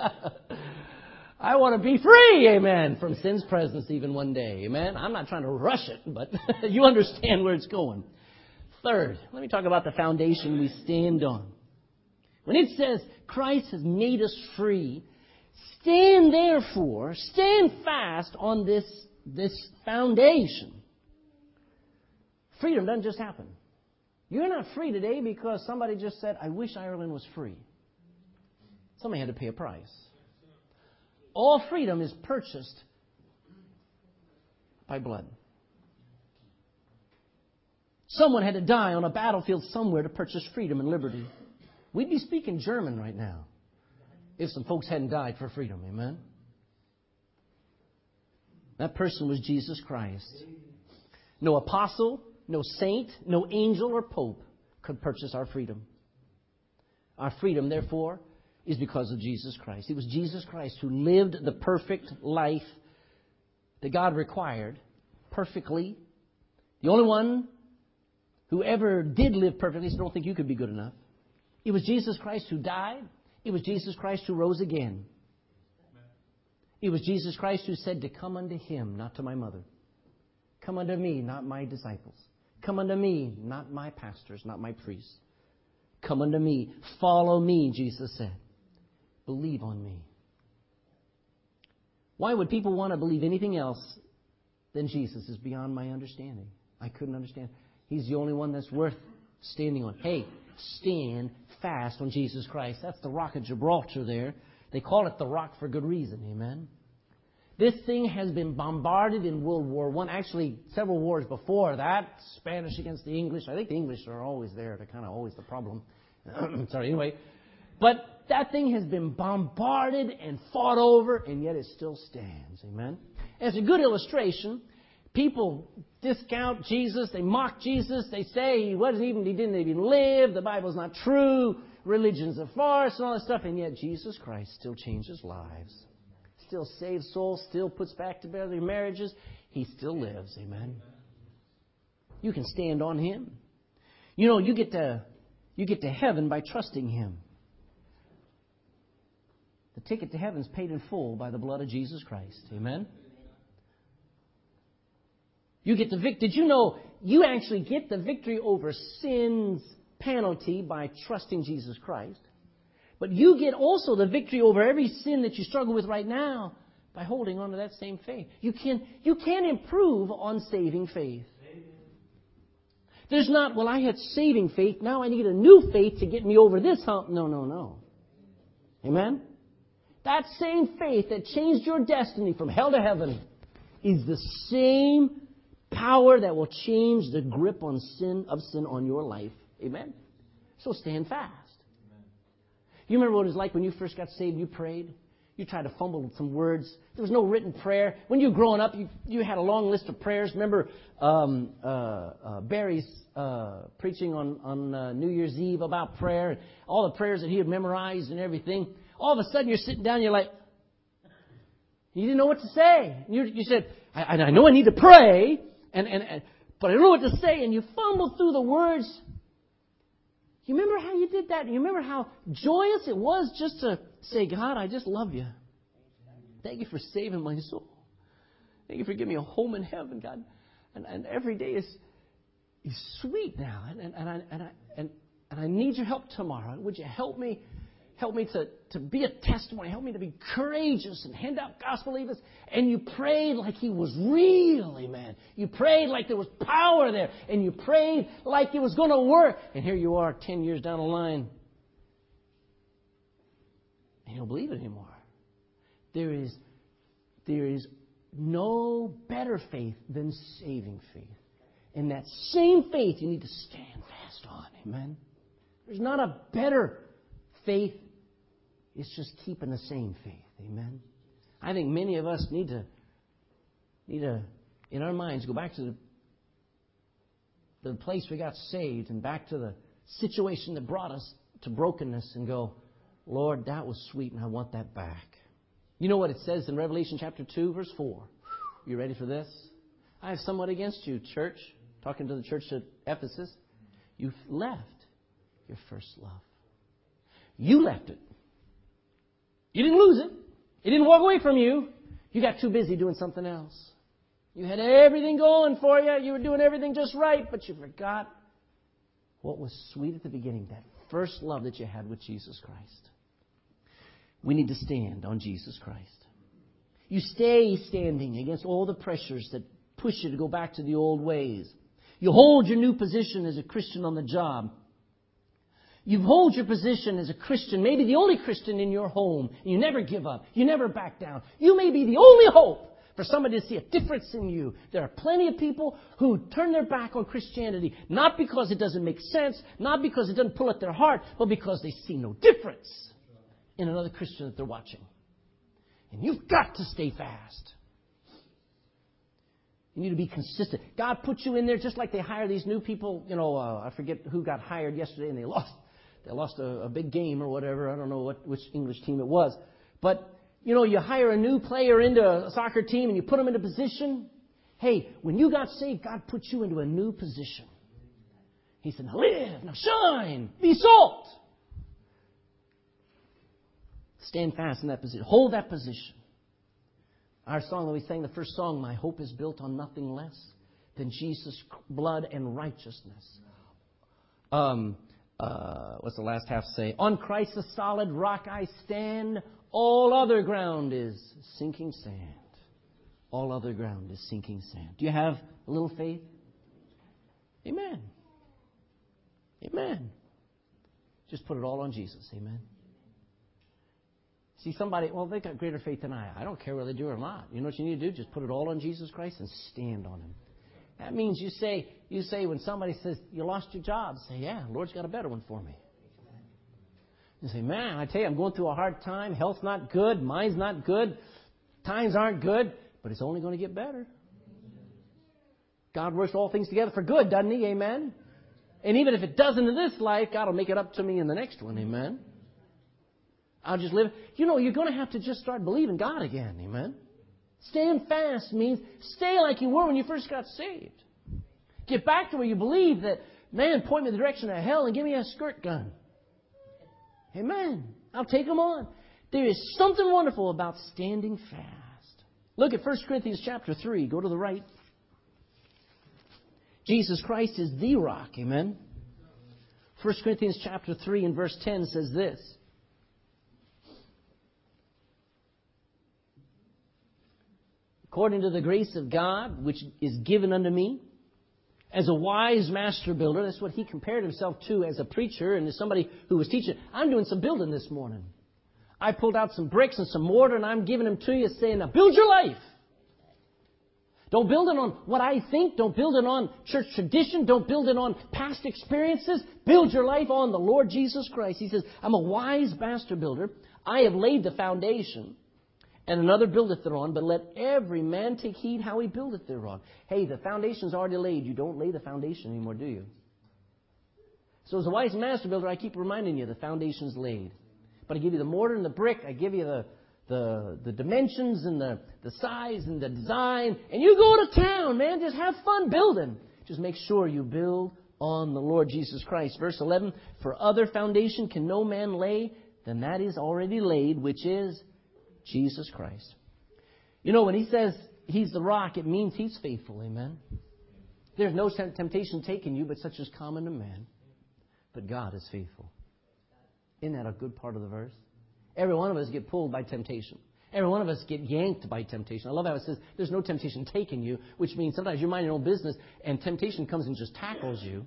Speaker 1: I want to be free, amen, from sin's presence even one day, amen? I'm not trying to rush it, but you understand where it's going. Third, let me talk about the foundation we stand on. When it says Christ has made us free, stand fast on this foundation. Freedom doesn't just happen. You're not free today because somebody just said, I wish Ireland was free. Somebody had to pay a price. All freedom is purchased by blood. Someone had to die on a battlefield somewhere to purchase freedom and liberty. We'd be speaking German right now if some folks hadn't died for freedom. Amen? That person was Jesus Christ. No apostle, no saint, no angel or pope could purchase our freedom. Our freedom, therefore, is because of Jesus Christ. It was Jesus Christ who lived the perfect life that God required perfectly. The only one who ever did live perfectly, so don't think you could be good enough. It was Jesus Christ who died. It was Jesus Christ who rose again. It was Jesus Christ who said to come unto Him, not to my mother. Come unto me, not my disciples. Come unto me, not my pastors, not my priests. Come unto me. Follow me, Jesus said. Believe on me. Why would people want to believe anything else than Jesus is beyond my understanding. I couldn't understand. He's the only one that's worth standing on. Hey, stand fast on Jesus Christ. That's the rock of Gibraltar there. They call it the rock for good reason. Amen. This thing has been bombarded in World War I. Actually, several wars before that. Spanish against the English. I think the English are always there. They're kind of always the problem. Sorry, anyway. But that thing has been bombarded and fought over, and yet it still stands. Amen. As a good illustration, people discount Jesus. They mock Jesus. They say he didn't even live. The Bible's not true. Religion's a farce and all that stuff. And yet Jesus Christ still changes lives. Still saves souls. Still puts back together marriages. He still lives. Amen. You can stand on Him. You know, you get to heaven by trusting Him. The ticket to heaven is paid in full by the blood of Jesus Christ. Amen. You get the victory. Did you know you actually get the victory over sin's penalty by trusting Jesus Christ? But you get also the victory over every sin that you struggle with right now by holding on to that same faith. You can improve on saving faith. There's not, well, I had saving faith. Now I need a new faith to get me over this hump. No. Amen? That same faith that changed your destiny from hell to heaven is the same power that will change the grip of sin on your life. Amen? So stand fast. Amen. You remember what it was like when you first got saved? You prayed. You tried to fumble with some words. There was no written prayer. When you were growing up, you had a long list of prayers. Remember Barry's preaching on New Year's Eve about prayer, and all the prayers that he had memorized and everything. All of a sudden, you're sitting down, you're like, you didn't know what to say. You said, I know I need to pray, but I don't know what to say. And you fumbled through the words. You remember how you did that? You remember how joyous it was just to say, God, I just love you. Thank you for saving my soul. Thank you for giving me a home in heaven, God. And every day is sweet now. And I need your help tomorrow. Would you help me? Help me to be a testimony. Help me to be courageous and hand out gospel leaflets. And you prayed like He was real, amen. You prayed like there was power there. And you prayed like it was going to work. And here you are 10 years down the line. And you don't believe it anymore. There is no better faith than saving faith. And that same faith you need to stand fast on, amen. There's not a better faith. It's just keeping the same faith. Amen. I think many of us need to, in our minds, go back to the place we got saved and back to the situation that brought us to brokenness and go, Lord, that was sweet and I want that back. You know what it says in Revelation chapter 2, verse 4. You ready for this? I have somewhat against you, church. Talking to the church at Ephesus. You've left your first love. You left it. You didn't lose it. It didn't walk away from you. You got too busy doing something else. You had everything going for you. You were doing everything just right, but you forgot what was sweet at the beginning, that first love that you had with Jesus Christ. We need to stand on Jesus Christ. You stay standing against all the pressures that push you to go back to the old ways. You hold your new position as a Christian on the job. You hold your position as a Christian, maybe the only Christian in your home. And you never give up. You never back down. You may be the only hope for somebody to see a difference in you. There are plenty of people who turn their back on Christianity, not because it doesn't make sense, not because it doesn't pull at their heart, but because they see no difference in another Christian that they're watching. And you've got to stay fast. You need to be consistent. God put you in there just like they hire these new people. You know, I forget who got hired yesterday and they lost a big game or whatever. I don't know which English team it was. But, you know, you hire a new player into a soccer team and you put them in a position. Hey, when you got saved, God put you into a new position. He said, now live, now shine, be salt. Stand fast in that position. Hold that position. Our song that we sang, the first song, my hope is built on nothing less than Jesus' blood and righteousness. what's the last half say? On Christ the solid rock I stand. All other ground is sinking sand. All other ground is sinking sand. Do you have a little faith? Amen. Amen. Just put it all on Jesus. Amen. See, somebody, well, they got greater faith than I. I don't care whether they do or not. You know what you need to do? Just put it all on Jesus Christ and stand on Him. That means you say when somebody says, you lost your job, say, yeah, the Lord's got a better one for me. You say, man, I tell you, I'm going through a hard time. Health's not good. Mind's not good. Times aren't good. But it's only going to get better. God works all things together for good, doesn't He? Amen. And even if it doesn't in this life, God will make it up to me in the next one. Amen. I'll just live. You know, you're going to have to just start believing God again. Amen. Stand fast means stay like you were when you first got saved. Get back to where you believe that, man, point me in the direction of hell and give me a skirt gun. Amen. I'll take them on. There is something wonderful about standing fast. Look at 1 Corinthians chapter 3. Go to the right. Jesus Christ is the rock. Amen. 1 Corinthians chapter 3 and verse 10 says this. According to the grace of God, which is given unto me, as a wise master builder, that's what he compared himself to as a preacher and as somebody who was teaching. I'm doing some building this morning. I pulled out some bricks and some mortar and I'm giving them to you saying, now build your life. Don't build it on what I think. Don't build it on church tradition. Don't build it on past experiences. Build your life on the Lord Jesus Christ. He says, I'm a wise master builder. I have laid the foundation, and another buildeth thereon, but let every man take heed how he buildeth thereon. Hey, the foundation's already laid. You don't lay the foundation anymore, do you? So as a wise master builder, I keep reminding you the foundation's laid. But I give you the mortar and the brick. I give you the dimensions and the size and the design. And you go to town, man. Just have fun building. Just make sure you build on the Lord Jesus Christ. Verse 11, for other foundation can no man lay than that is already laid, which is Jesus Christ. You know, when he says He's the rock, it means He's faithful. Amen. There's no temptation taken you, but such as common to man. But God is faithful. Isn't that a good part of the verse? Every one of us get pulled by temptation. Every one of us get yanked by temptation. I love how it says there's no temptation taken you, which means sometimes you're minding your own business and temptation comes and just tackles you.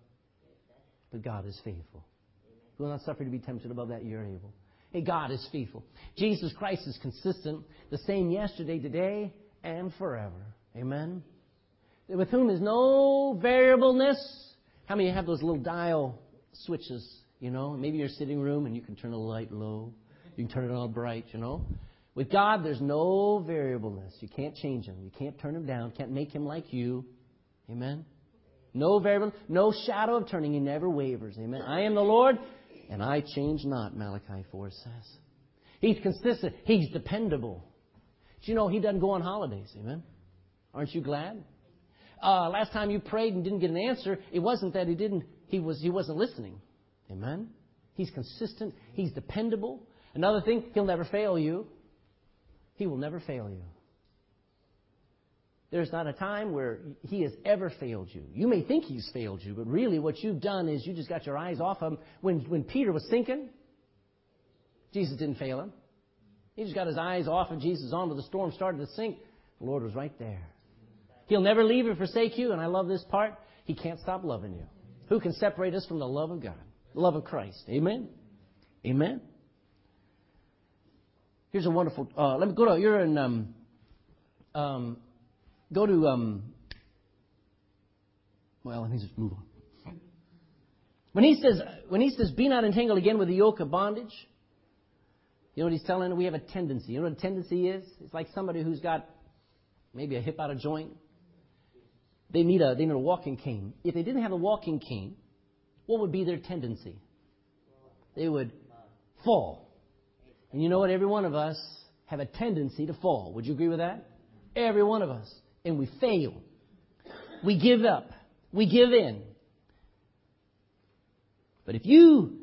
Speaker 1: But God is faithful. Who will not suffer to be tempted above that you're able. Hey, God is faithful. Jesus Christ is consistent, the same yesterday, today, and forever. Amen. With whom is no variableness. How many have those little dial switches? You know, maybe your sitting room and you can turn the light low. You can turn it on bright, you know. With God, there's no variableness. You can't change Him. You can't turn Him down. Can't make Him like you. Amen. No variable, no shadow of turning. He never wavers. Amen. I am the Lord, and I change not, Malachi 4 says. He's consistent. He's dependable. Do you know He doesn't go on holidays? Amen. Aren't you glad? Last time you prayed and didn't get an answer, it wasn't that He wasn't listening. Amen. He's consistent. He's dependable. Another thing, He'll never fail you. He will never fail you. There's not a time where He has ever failed you. You may think He's failed you, but really what you've done is you just got your eyes off Him. When Peter was sinking, Jesus didn't fail him. He just got his eyes off of Jesus on when the storm started to sink. The Lord was right there. He'll never leave or forsake you, and I love this part. He can't stop loving you. Who can separate us from the love of God? The love of Christ. Amen? Amen? Here's a wonderful... let me go to... You're in... go to... well, let me just move on. When he says, be not entangled again with the yoke of bondage, you know what He's telling? We have a tendency. You know what a tendency is? It's like somebody who's got maybe a hip out of joint. They need a walking cane. If they didn't have a walking cane, what would be their tendency? They would fall. And you know what? Every one of us have a tendency to fall. Would you agree with that? Every one of us. And we fail. We give up. We give in. But if you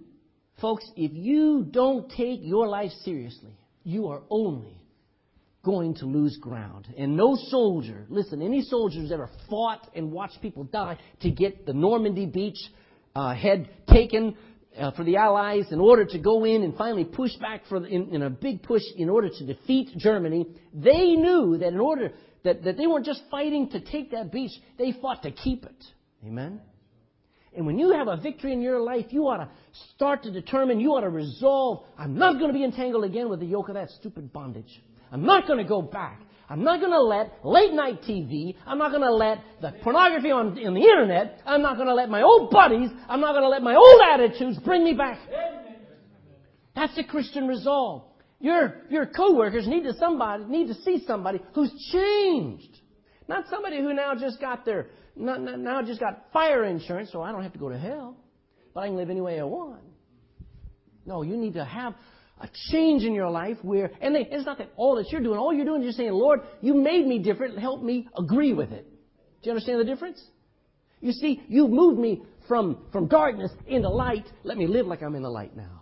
Speaker 1: don't take your life seriously, you are only going to lose ground. And no soldier, listen, any soldier who's ever fought and watched people die to get the Normandy beach had taken for the Allies in order to go in and finally push back in a big push in order to defeat Germany, they knew that in order that they weren't just fighting to take that beach, they fought to keep it. Amen? And when you have a victory in your life, you ought to start to determine, you ought to resolve, I'm not going to be entangled again with the yoke of that stupid bondage. I'm not going to go back. I'm not going to let late night TV, I'm not going to let the pornography on the internet, I'm not going to let my old buddies, I'm not going to let my old attitudes bring me back. That's a Christian resolve. Your co-workers need to see somebody who's changed. Not somebody who now just got fire insurance, so I don't have to go to hell, but I can live any way I want. No, you need to have a change in your life where, and it's not that all that you're doing is just saying, Lord, you made me different, help me agree with it. Do you understand the difference? You see, you moved me from darkness into light. Let me live like I'm in the light now.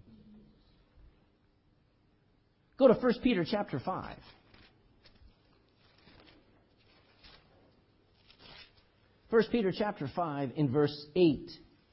Speaker 1: Go to 1 Peter chapter 5. 1 Peter chapter 5 in verse 8.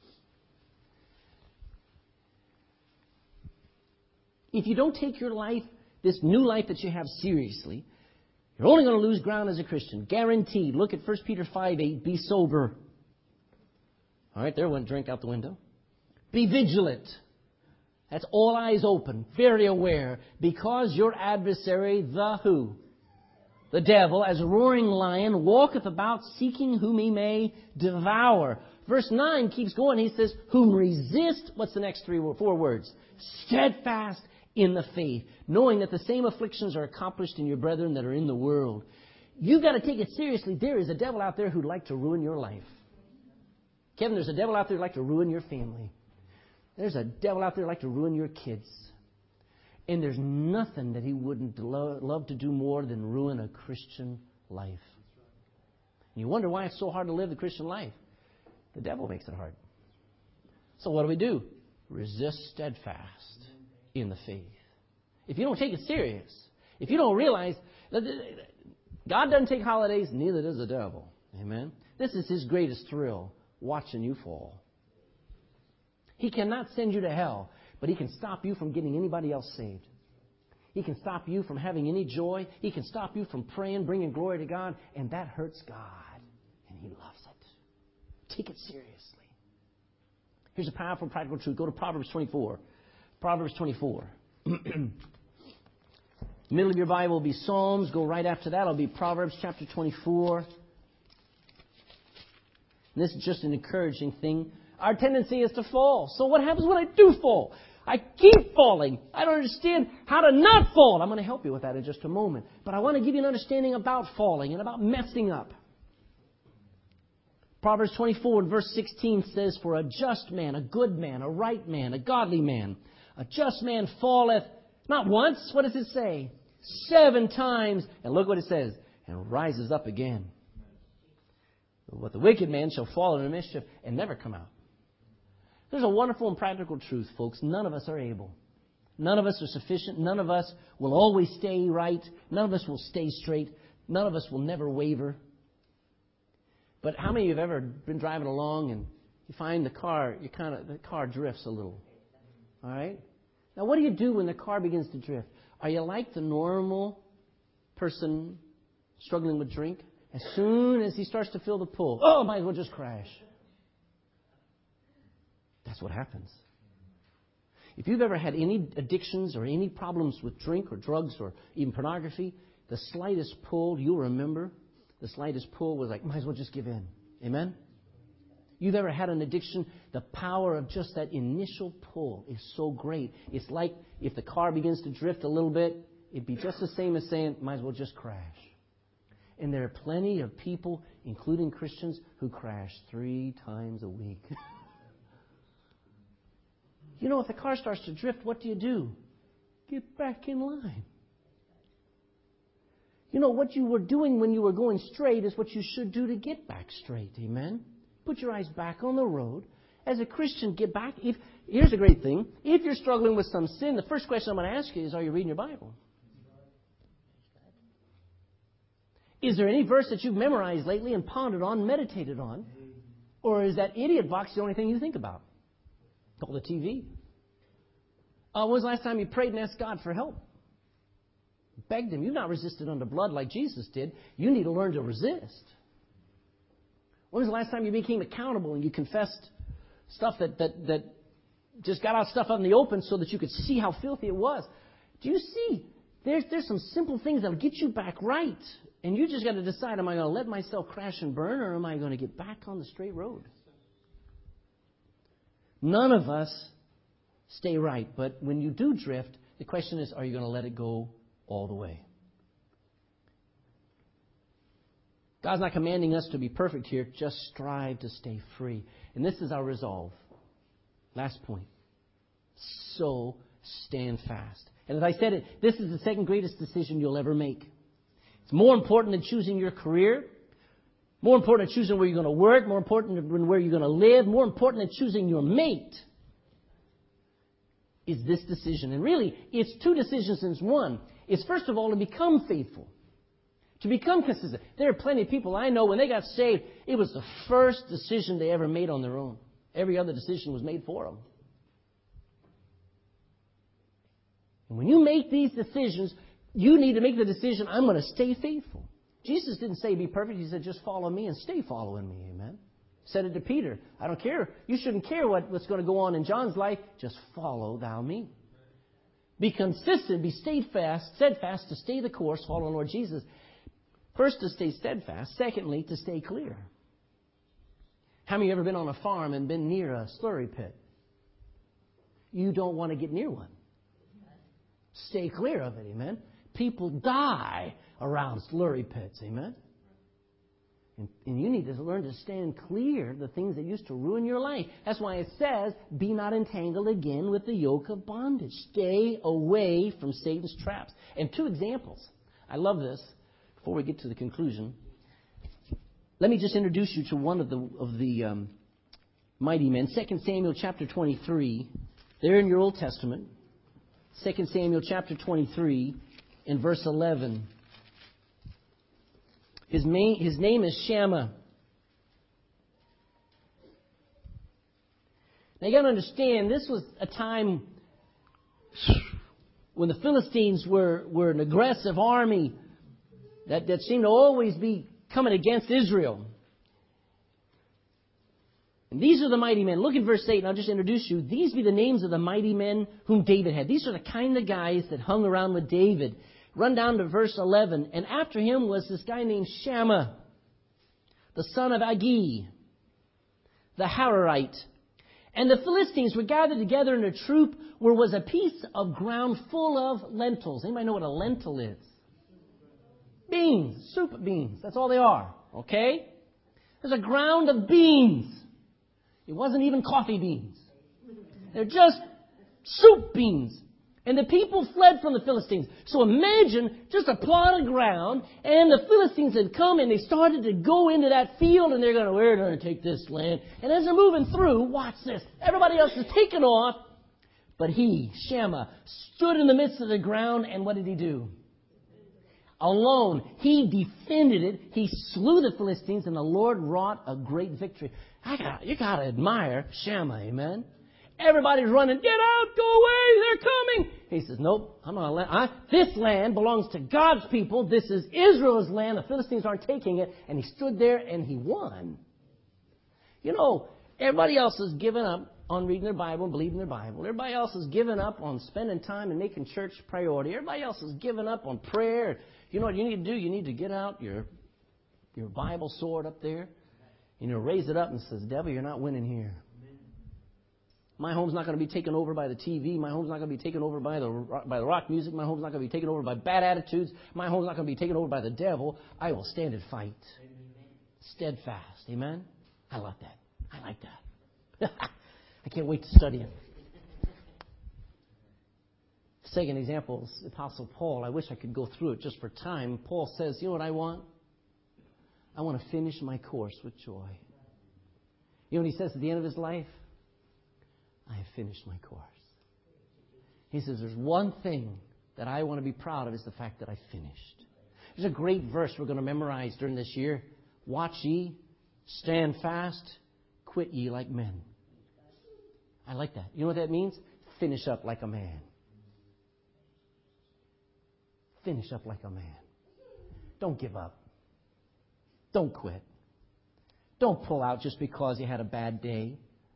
Speaker 1: If you don't take your life, this new life that you have seriously, you're only going to lose ground as a Christian. Guaranteed. Look at 1 Peter 5:8. Be sober. All right, there went drink out the window. Be vigilant. That's all eyes open, very aware, because your adversary, the who? The devil, as a roaring lion, walketh about seeking whom he may devour. Verse 9 keeps going. He says, whom resist, what's the next 4 words? Steadfast in the faith, knowing that the same afflictions are accomplished in your brethren that are in the world. You've got to take it seriously. There is a devil out there who'd like to ruin your life. Kevin, there's a devil out there who'd like to ruin your family. There's a devil out there who'd like to ruin your kids. And there's nothing that he wouldn't love to do more than ruin a Christian life. And you wonder why it's so hard to live the Christian life. The devil makes it hard. So what do? Resist steadfast in the faith. If you don't take it serious, if you don't realize that God doesn't take holidays, neither does the devil. Amen? This is his greatest thrill, watching you fall. He cannot send you to hell, but he can stop you from getting anybody else saved. He can stop you from having any joy. He can stop you from praying, bringing glory to God, and that hurts God, and he loves it. Take it seriously. Here's a powerful, practical truth. Go to Proverbs 24. Proverbs 24. Middle of your Bible will be Psalms. Go right after that. It'll be Proverbs chapter 24. And this is just an encouraging thing. Our tendency is to fall. So what happens when I do fall? I keep falling. I don't understand how to not fall. I'm going to help you with that in just a moment. But I want to give you an understanding about falling and about messing up. Proverbs 24 and verse 16 says, for a just man, a good man, a right man, a godly man, a just man falleth not once. What does it say? 7 times. And look what it says. And rises up again. But the wicked man shall fall into mischief and never come out. There's a wonderful and practical truth, folks. None of us are able. None of us are sufficient. None of us will always stay right. None of us will stay straight. None of us will never waver. But how many of you have ever been driving along and you find the car drifts a little? All right? Now, what do you do when the car begins to drift? Are you like the normal person struggling with drink? As soon as he starts to feel the pull, might as well just crash. That's what happens. If you've ever had any addictions or any problems with drink or drugs or even pornography, the slightest pull, you'll remember, the slightest pull was like, might as well just give in. Amen? You've ever had an addiction, the power of just that initial pull is so great. It's like if the car begins to drift a little bit, it'd be just the same as saying, might as well just crash. And there are plenty of people, including Christians, who crash 3 times a week. You know, if the car starts to drift, what do? Get back in line. You know, what you were doing when you were going straight is what you should do to get back straight. Amen? Put your eyes back on the road. As a Christian, get back. Here's a great thing. If you're struggling with some sin, the first question I'm going to ask you is, are you reading your Bible? Is there any verse that you've memorized lately and pondered on, meditated on? Or is that idiot box the only thing you think about? Call the TV. When was the last time you prayed and asked God for help? Begged Him. You've not resisted under blood like Jesus did. You need to learn to resist. When was the last time you became accountable and you confessed stuff that just got out stuff out in the open so that you could see how filthy it was? Do you see? There's some simple things that will get you back right. And you just got to decide, am I going to let myself crash and burn, or am I going to get back on the straight road? None of us stay right. But when you do drift, the question is, are you going to let it go all the way? God's not commanding us to be perfect here. Just strive to stay free. And this is our resolve. Last point. So stand fast. And as I said it, this is the second greatest decision you'll ever make. It's more important than choosing your career. More important than choosing where you're going to work. More important than where you're going to live. More important than choosing your mate is this decision. And really, it's two decisions in one. It's first of all to become faithful. To become consistent. There are plenty of people I know, when they got saved, it was the first decision they ever made on their own. Every other decision was made for them. And when you make these decisions, you need to make the decision, I'm going to stay faithful. Jesus didn't say be perfect. He said, just follow me and stay following me. Amen. Said it to Peter. I don't care. You shouldn't care what's going to go on in John's life. Just follow thou me. Be consistent. Be steadfast to stay the course, follow the Lord Jesus. First, to stay steadfast. Secondly, to stay clear. How many of you ever been on a farm and been near a slurry pit? You don't want to get near one. Stay clear of it, amen? People die around slurry pits, amen? And you need to learn to stand clear of the things that used to ruin your life. That's why it says, be not entangled again with the yoke of bondage. Stay away from Satan's traps. And two examples. I love this. Before we get to the conclusion, let me just introduce you to one of the mighty men. 2 Samuel chapter 23. There in your Old Testament. 2 Samuel chapter 23 in verse 11. His name is Shammah. Now you got to understand, this was a time when the Philistines were an aggressive army that seemed to always be coming against Israel. And these are the mighty men. Look at verse 8, and I'll just introduce you. These be the names of the mighty men whom David had. These are the kind of guys that hung around with David. Run down to verse 11. And after him was this guy named Shammah, the son of Agi, the Hararite. And the Philistines were gathered together in a troop where was a piece of ground full of lentils. Anybody know what a lentil is? Beans, soup beans. That's all they are. Okay? There's a ground of beans. It wasn't even coffee beans. They're just soup beans. And the people fled from the Philistines. So imagine just a plot of ground, and the Philistines had come and they started to go into that field, and we're going to take this land. And as they're moving through, watch this. Everybody else is taking off. But he, Shammah, stood in the midst of the ground, and what did he do? Alone, he defended it. He slew the Philistines, and the Lord wrought a great victory. You got to admire Shammah, amen? Everybody's running, get out, go away, they're coming. He says, nope, I'm not this land belongs to God's people. This is Israel's land. The Philistines aren't taking it. And he stood there and he won. You know, everybody else has given up on reading their Bible and believing their Bible. Everybody else has given up on spending time and making church a priority. Everybody else has given up on prayer. You know what you need to do? You need to get out your Bible sword up there. Raise it up and says, devil, you're not winning here. My home's not going to be taken over by the TV. My home's not going to be taken over by the rock music. My home's not going to be taken over by bad attitudes. My home's not going to be taken over by the devil. I will stand and fight. Steadfast. Amen? I love that. I like that. I can't wait to study it. Second example is Apostle Paul. I wish I could go through it just for time. Paul says, you know what I want? I want to finish my course with joy. You know what he says at the end of his life? I have finished my course. He says, there's one thing that I want to be proud of is the fact that I finished. There's a great verse we're going to memorize during this year. Watch ye, stand fast, quit ye like men. I like that. You know what that means? Finish up like a man. Finish up like a man. Don't give up. Don't quit. Don't pull out just because you had a bad day.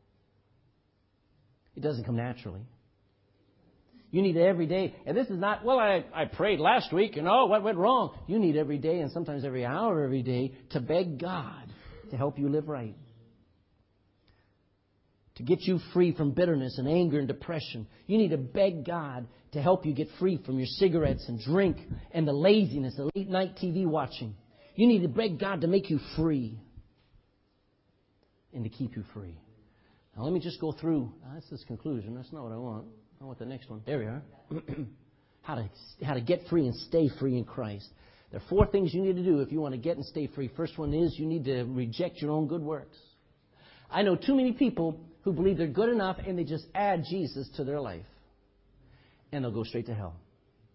Speaker 1: It doesn't come naturally. You need it every day. And this is not, well, I prayed last week, what went wrong? You need every day and sometimes every hour every day to beg God to help you live right. To get you free from bitterness and anger and depression. You need to beg God to help you get free from your cigarettes and drink and the laziness, the late night TV watching. You need to beg God to make you free and to keep you free. Now let me just go through. That's this conclusion. That's not what I want. I want the next one. There we are. How to get free and stay free in Christ. There are 4 things you need to do if you want to get and stay free. First one is you need to reject your own good works. I know too many people who believe they're good enough and they just add Jesus to their life. And they'll go straight to hell.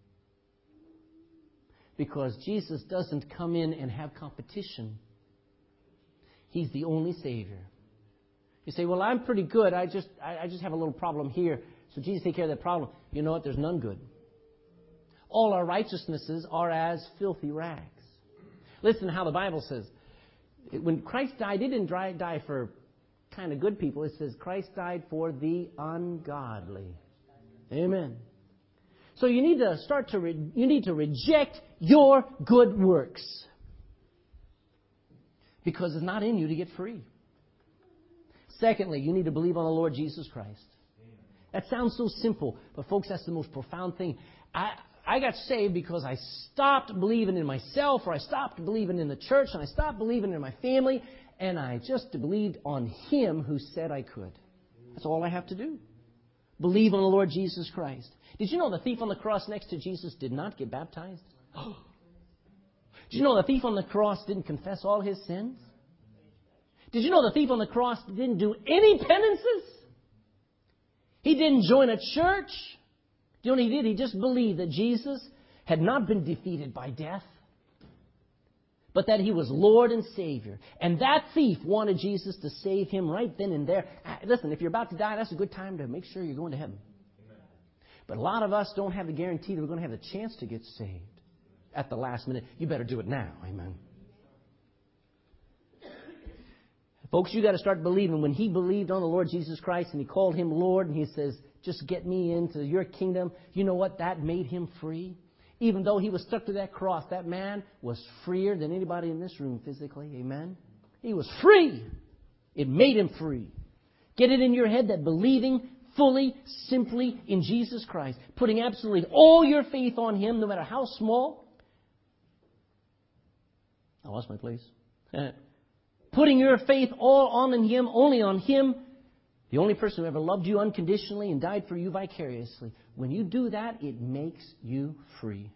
Speaker 1: Because Jesus doesn't come in and have competition. He's the only Savior. You say, well, I'm pretty good. I just have a little problem here. So Jesus take care of that problem. You know what? There's none good. All our righteousnesses are as filthy rags. Listen to how the Bible says. When Christ died, He didn't die for kind of good people. It says Christ died for the ungodly. Amen. So you need to reject your good works. Because it's not in you to get free. Secondly, you need to believe on the Lord Jesus Christ. That sounds so simple, but folks, that's the most profound thing. I got saved because I stopped believing in myself, or I stopped believing in the church, and I stopped believing in my family, and I just believed on Him who said I could. That's all I have to do. Believe on the Lord Jesus Christ. Did you know the thief on the cross next to Jesus did not get baptized? Did you know the thief on the cross didn't confess all his sins? Did you know the thief on the cross didn't do any penances? He didn't join a church. Do you know what he did? He just believed that Jesus had not been defeated by death, but that He was Lord and Savior. And that thief wanted Jesus to save him right then and there. Listen, if you're about to die, that's a good time to make sure you're going to heaven. Amen. But a lot of us don't have the guarantee that we're going to have the chance to get saved at the last minute. You better do it now. Amen. Folks, you got to start believing. When he believed on the Lord Jesus Christ and he called Him Lord and he says, just get me into your kingdom, you know what? That made him free. Even though he was stuck to that cross, that man was freer than anybody in this room physically. Amen? He was free. It made him free. Get it in your head that believing fully, simply in Jesus Christ, putting absolutely all your faith on Him, no matter how small. I lost my place. Putting your faith all on Him, only on Him, the only person who ever loved you unconditionally and died for you vicariously. When you do that, it makes you free.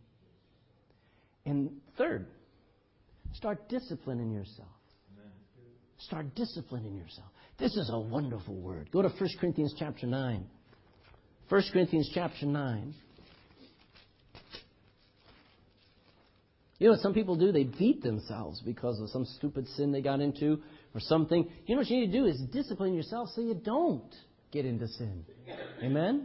Speaker 1: And third, start disciplining yourself. Start disciplining yourself. This is a wonderful word. Go to 1 Corinthians chapter 9. 1 Corinthians chapter 9. You know what some people do? They beat themselves because of some stupid sin they got into or something. You know what you need to do is discipline yourself so you don't get into sin. Amen?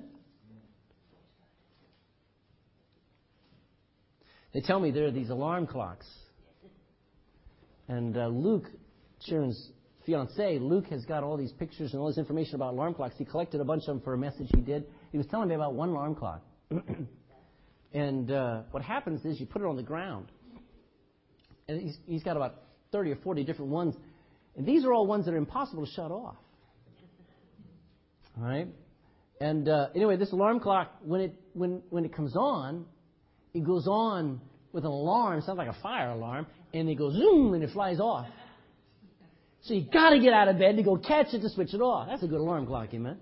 Speaker 1: They tell me there are these alarm clocks. And Luke, Sharon's fiancé, Luke has got all these pictures and all this information about alarm clocks. He collected a bunch of them for a message he did. He was telling me about one alarm clock. And what happens is you put it on the ground. And he's got about 30 or 40 different ones. And these are all ones that are impossible to shut off. All right? And anyway, this alarm clock, when it comes on, it goes on with an alarm. It sounds like a fire alarm. And it goes zoom and it flies off. So you got to get out of bed to go catch it to switch it off. That's a good alarm clock, amen?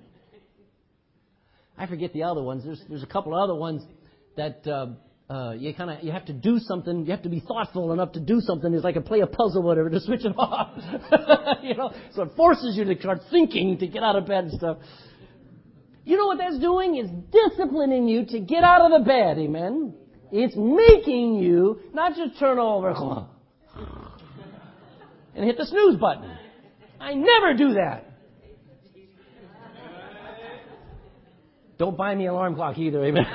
Speaker 1: I forget the other ones. There's a couple of other ones that you have to do something. You have to be thoughtful enough to do something. It's like play a puzzle, or whatever, to switch it off. So it forces you to start thinking to get out of bed and stuff. You know what that's doing? It's disciplining you to get out of the bed, amen? It's making you not just turn over and hit the snooze button. I never do that. Don't buy me an alarm clock either, amen.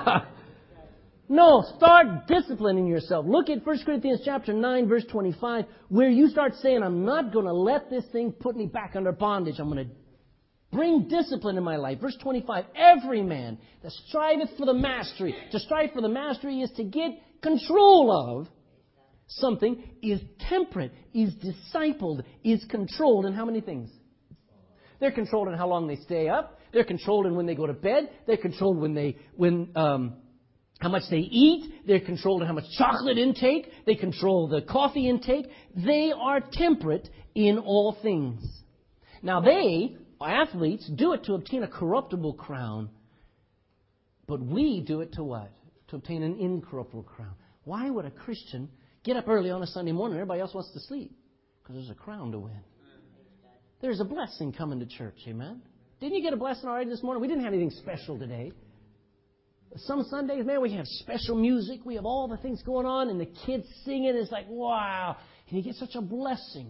Speaker 1: No, start disciplining yourself. Look at 1 Corinthians chapter 9, verse 25, where you start saying, I'm not going to let this thing put me back under bondage. I'm going to bring discipline in my life. Verse 25, every man that striveth for the mastery. To strive for the mastery is to get control of something, is temperate, is discipled, is controlled in how many things? They're controlled in how long they stay up. They're controlled in when they go to bed. They're controlled how much they eat. They're controlled in how much chocolate intake. They control the coffee intake. They are temperate in all things. Now athletes, do it to obtain a corruptible crown. But we do it to what? To obtain an incorruptible crown. Why would a Christian get up early on a Sunday morning and everybody else wants to sleep? Because there's a crown to win. There's a blessing coming to church, amen? Didn't you get a blessing already this morning? We didn't have anything special today. Some Sundays, man, we have special music. We have all the things going on, and the kids singing. It's like, wow. And you get such a blessing.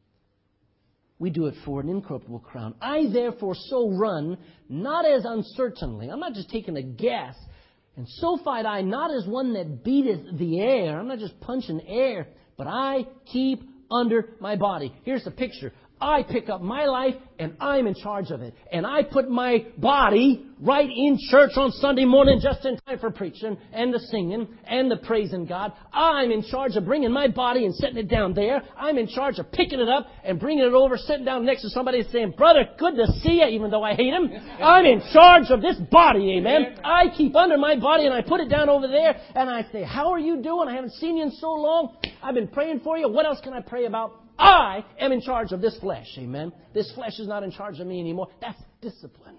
Speaker 1: We do it for an incorruptible crown. I therefore so run, not as uncertainly. I'm not just taking a guess. And so fight I, not as one that beateth the air. I'm not just punching air, but I keep under my body. Here's the picture. I pick up my life and I'm in charge of it. And I put my body right in church on Sunday morning just in time for preaching and the singing and the praising God. I'm in charge of bringing my body and setting it down there. I'm in charge of picking it up and bringing it over, sitting down next to somebody and saying, brother, good to see you, even though I hate him. I'm in charge of this body, amen. I keep under my body and I put it down over there and I say, how are you doing? I haven't seen you in so long. I've been praying for you. What else can I pray about? I am in charge of this flesh. Amen. This flesh is not in charge of me anymore. That's discipline.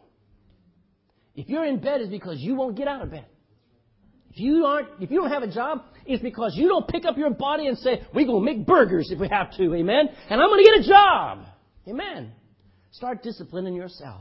Speaker 1: If you're in bed, it's because you won't get out of bed. If you don't have a job, it's because you don't pick up your body and say, we're going to make burgers if we have to. Amen. And I'm going to get a job. Amen. Start disciplining yourself.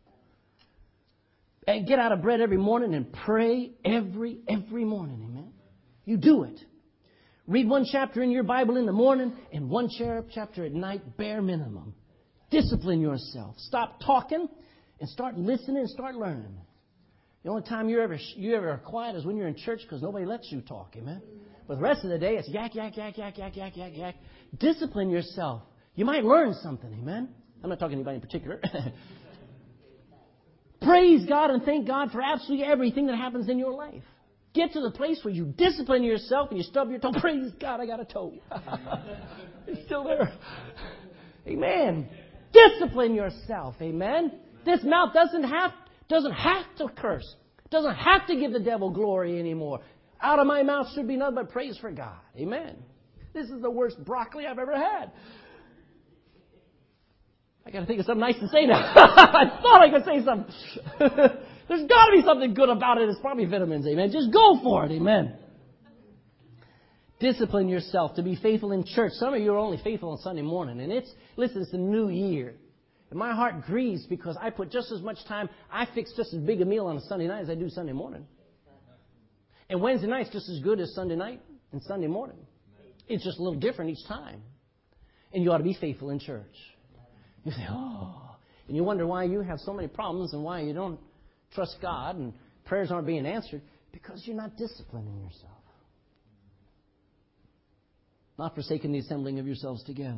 Speaker 1: And get out of bed every morning and pray every morning. Amen. You do it. Read one chapter in your Bible in the morning and one chapter at night, bare minimum. Discipline yourself. Stop talking and start listening and start learning. The only time you ever are quiet is when you're in church because nobody lets you talk. Amen? But the rest of the day, it's yak, yak, yak, yak, yak, yak, yak, yak. Discipline yourself. You might learn something. Amen? I'm not talking to anybody in particular. Praise God and thank God for absolutely everything that happens in your life. Get to the place where you discipline yourself and you stub your toe. Praise God, I got a toe. It's still there. Amen. Discipline yourself. Amen. This mouth doesn't have to curse. Doesn't have to give the devil glory anymore. Out of my mouth should be nothing but praise for God. Amen. This is the worst broccoli I've ever had. I got to think of something nice to say now. I thought I could say something. There's got to be something good about it. It's probably vitamins, amen. Just go for it, amen. Discipline yourself to be faithful in church. Some of you are only faithful on Sunday morning. And it's a new year. And my heart grieves because I put just as much time, I fix just as big a meal on a Sunday night as I do Sunday morning. And Wednesday night's just as good as Sunday night and Sunday morning. It's just a little different each time. And you ought to be faithful in church. You say, oh. And you wonder why you have so many problems and why you don't trust God and prayers aren't being answered, because you're not disciplining yourself. Not forsaking the assembling of yourselves together.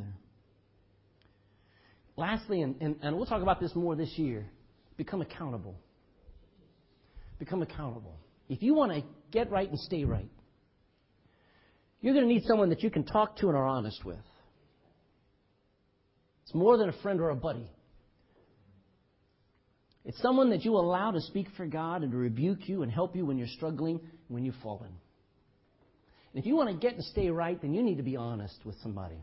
Speaker 1: Lastly, and we'll talk about this more this year, become accountable. Become accountable. If you want to get right and stay right, you're going to need someone that you can talk to and are honest with. It's more than a friend or a buddy. It's someone that you allow to speak for God and to rebuke you and help you when you're struggling, when you've fallen. And if you want to get and stay right, then you need to be honest with somebody.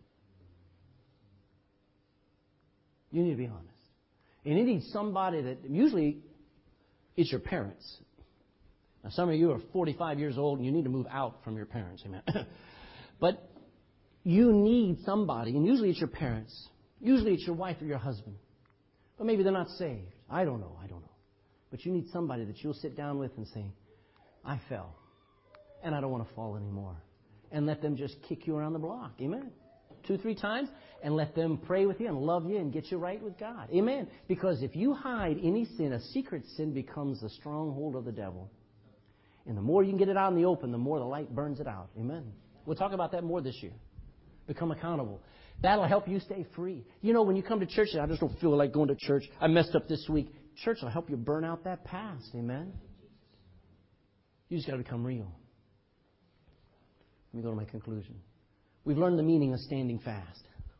Speaker 1: You need to be honest. And you need somebody that, usually it's your parents. Now, some of you are 45 years old and you need to move out from your parents. Amen. But you need somebody, and usually it's your parents. Usually it's your wife or your husband. But maybe they're not saved. I don't know. But you need somebody that you'll sit down with and say, I fell, and I don't want to fall anymore. And let them just kick you around the block. Amen? 2, 3 times, and let them pray with you and love you and get you right with God. Amen. Because if you hide any sin, a secret sin becomes the stronghold of the devil. And the more you can get it out in the open, the more the light burns it out. Amen. We'll talk about that more this year. Become accountable. That'll help you stay free. You know, when you come to church, I just don't feel like going to church. I messed up this week. Church will help you burn out that past. Amen. You just got to become real. Let me go to my conclusion. We've learned the meaning of standing fast.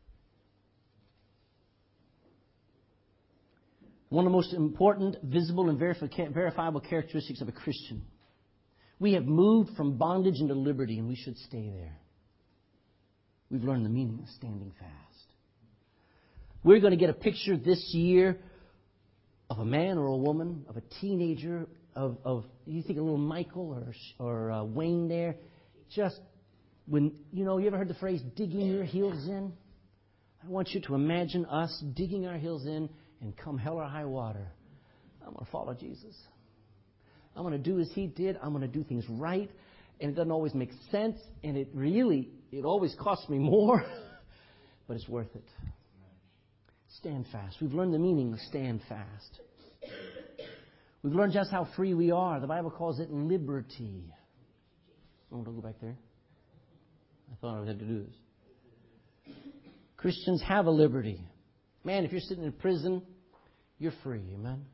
Speaker 1: One of the most important, visible, and verifiable characteristics of a Christian. We have moved from bondage into liberty, and we should stay there. We've learned the meaning of standing fast. We're going to get a picture this year of a man or a woman, of a teenager, of you think a little Michael or Wayne there, just when, you ever heard the phrase, digging your heels in? I want you to imagine us digging our heels in, and come hell or high water, I'm going to follow Jesus. I'm going to do as He did. I'm going to do things right. And it doesn't always make sense. And it always costs me more. But it's worth it. Stand fast. We've learned the meaning of stand fast. We've learned just how free we are. The Bible calls it liberty. Oh, don't go back there. I thought I had to do this. Christians have a liberty. Man, if you're sitting in prison, you're free. Amen.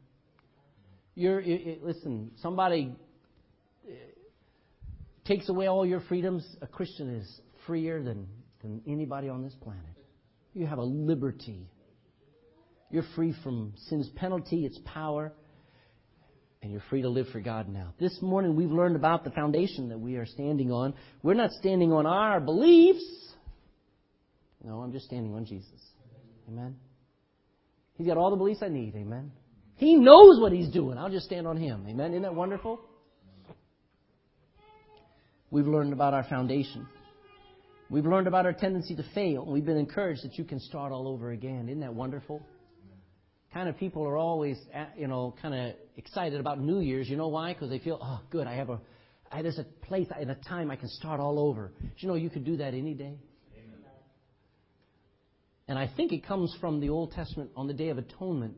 Speaker 1: Listen, somebody takes away all your freedoms. A Christian is freer than anybody on this planet. You have a liberty. You're free from sin's penalty, its power, and you're free to live for God now. This morning we've learned about the foundation that we are standing on. We're not standing on our beliefs. No, I'm just standing on Jesus. Amen. He's got all the beliefs I need. Amen. He knows what He's doing. I'll just stand on Him. Amen. Isn't that wonderful? We've learned about our foundation. We've learned about our tendency to fail. We've been encouraged that you can start all over again. Isn't that wonderful? Kind of people are always, kind of excited about New Year's. You know why? Because they feel, oh, good, there's a place and a time I can start all over. Do you know you could do that any day? And I think it comes from the Old Testament on the Day of Atonement,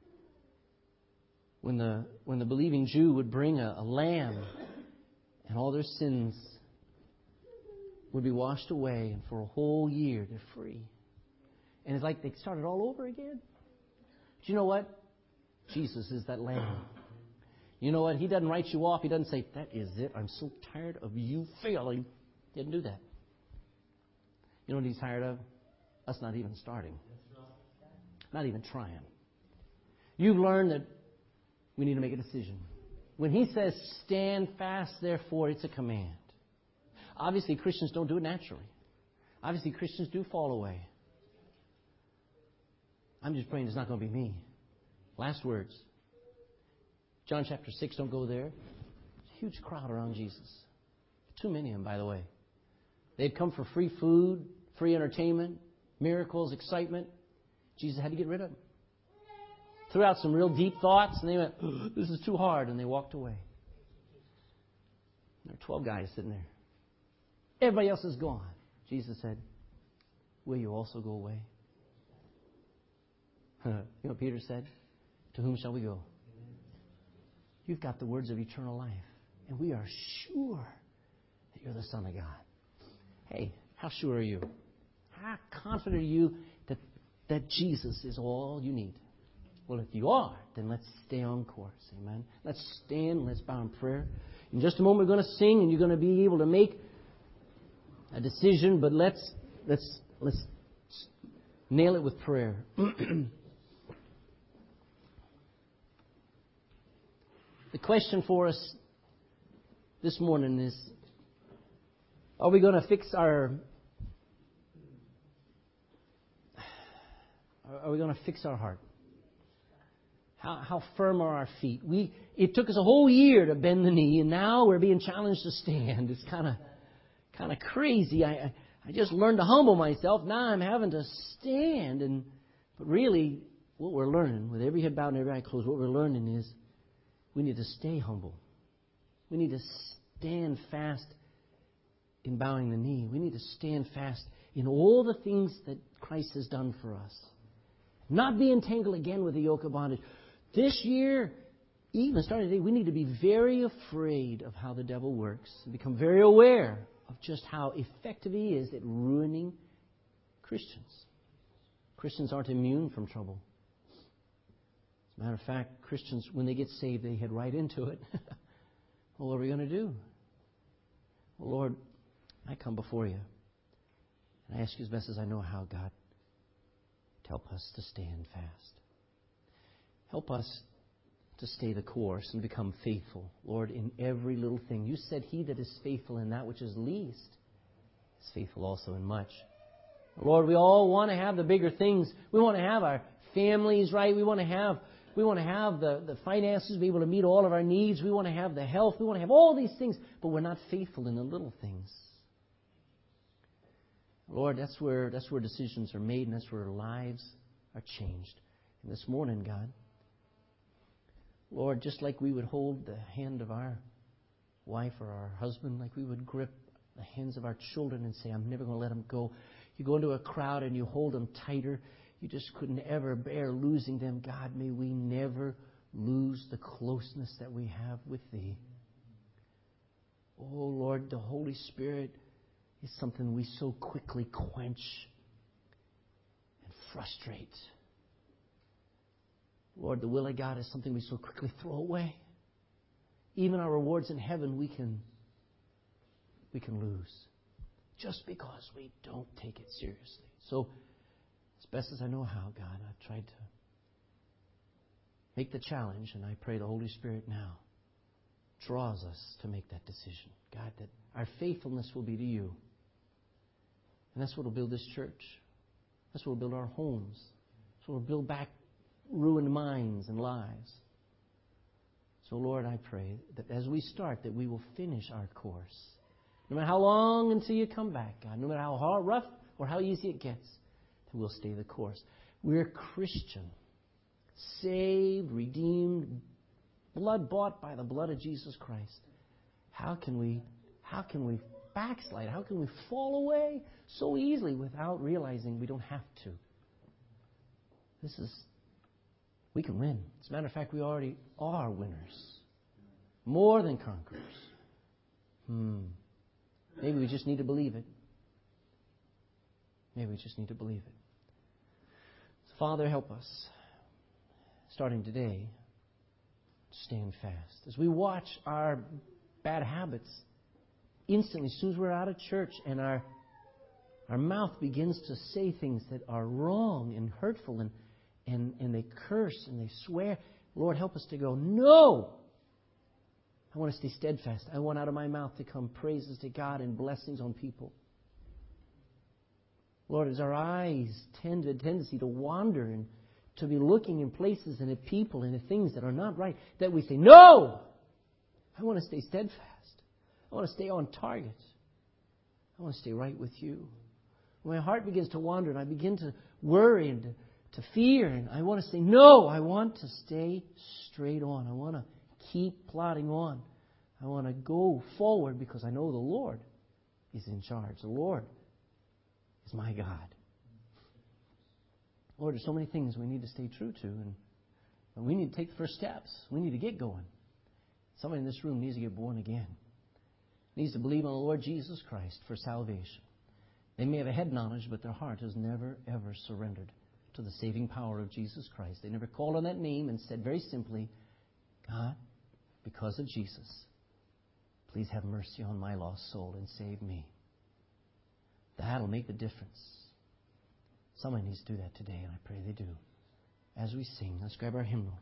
Speaker 1: when the believing Jew would bring a lamb, and all their sins would be washed away, and for a whole year they're free. And it's like they started all over again. Do you know what? Jesus is that lamb. You know what? He doesn't write you off. He doesn't say, that is it. I'm so tired of you failing. He didn't do that. You know what He's tired of? Us not even starting. Not even trying. You've learned that we need to make a decision. When He says, stand fast, therefore, it's a command. Obviously, Christians don't do it naturally. Obviously, Christians do fall away. I'm just praying it's not going to be me. Last words. John chapter 6, don't go there. Huge crowd around Jesus. Too many of them, by the way. They'd come for free food, free entertainment, miracles, excitement. Jesus had to get rid of them. Threw out some real deep thoughts, and they went, oh, this is too hard, and they walked away. There are 12 guys sitting there. Everybody else is gone. Jesus said, will you also go away? You know what Peter said? To whom shall we go? You've got the words of eternal life, and we are sure that you're the Son of God. Hey, how sure are you? How confident are you that Jesus is all you need? Well, if you are, then let's stay on course. Amen. Let's stand. Let's bow in prayer. In just a moment, we're going to sing, and you're going to be able to make a decision. But let's nail it with prayer. The question for us this morning is: are we going to fix our heart? How firm are our feet? It took us a whole year to bend the knee, and now we're being challenged to stand. It's kind of crazy. I just learned to humble myself. Now I'm having to stand. But really, what we're learning, with every head bowed and every eye closed, what we're learning is we need to stay humble. We need to stand fast in bowing the knee. We need to stand fast in all the things that Christ has done for us. Not be entangled again with the yoke of bondage. This year, even starting today, we need to be very afraid of how the devil works and become very aware of just how effective he is at ruining Christians. Christians aren't immune from trouble. As a matter of fact, Christians, when they get saved, they head right into it. Well, what are we going to do? Well, Lord, I come before you. And I ask you as best as I know how, God, to help us to stand fast. Help us to stay the course and become faithful, Lord, in every little thing. You said he that is faithful in that which is least is faithful also in much. Lord, we all want to have the bigger things. We want to have our families right. We want to have the finances, be able to meet all of our needs. We want to have the health. We want to have all these things, but we're not faithful in the little things. Lord, that's where decisions are made, and that's where lives are changed. And this morning, God, Lord, just like we would hold the hand of our wife or our husband, like we would grip the hands of our children and say, I'm never going to let them go. You go into a crowd and you hold them tighter. You just couldn't ever bear losing them. God, may we never lose the closeness that we have with Thee. Oh, Lord, the Holy Spirit is something we so quickly quench and frustrate. Lord, the will of God is something we so quickly throw away. Even our rewards in heaven we can lose just because we don't take it seriously. So, as best as I know how, God, I've tried to make the challenge, and I pray the Holy Spirit now draws us to make that decision. God, that our faithfulness will be to You. And that's what will build this church. That's what will build our homes. That's what will build back ruined minds and lives. So, Lord, I pray that as we start, that we will finish our course. No matter how long until You come back, God, no matter how hard, rough or how easy it gets, that we'll stay the course. We're Christian, saved, redeemed, blood bought by the blood of Jesus Christ. How can we backslide? How can we fall away so easily without realizing we don't have to? We can win. As a matter of fact, we already are winners. More than conquerors. Maybe we just need to believe it. Maybe we just need to believe it. So, Father, help us, starting today, stand fast. As we watch our bad habits, instantly, as soon as we're out of church and our mouth begins to say things that are wrong and hurtful and they curse and they swear, Lord, help us to go, no! I want to stay steadfast. I want out of my mouth to come praises to God and blessings on people. Lord, as our eyes tend a tendency to wander and to be looking in places and at people and at things that are not right, that we say, no! I want to stay steadfast. I want to stay on target. I want to stay right with You. When my heart begins to wander and I begin to worry and to fear, and I want to say, no, I want to stay straight on. I want to keep plodding on. I want to go forward because I know the Lord is in charge. The Lord is my God. Lord, there's so many things we need to stay true to, and we need to take the first steps. We need to get going. Somebody in this room needs to get born again. Needs to believe on the Lord Jesus Christ for salvation. They may have a head knowledge, but their heart has never, ever surrendered to the saving power of Jesus Christ. They never called on that name and said very simply, God, because of Jesus, please have mercy on my lost soul and save me. That'll make the difference. Somebody needs to do that today, and I pray they do. As we sing, let's grab our hymnal.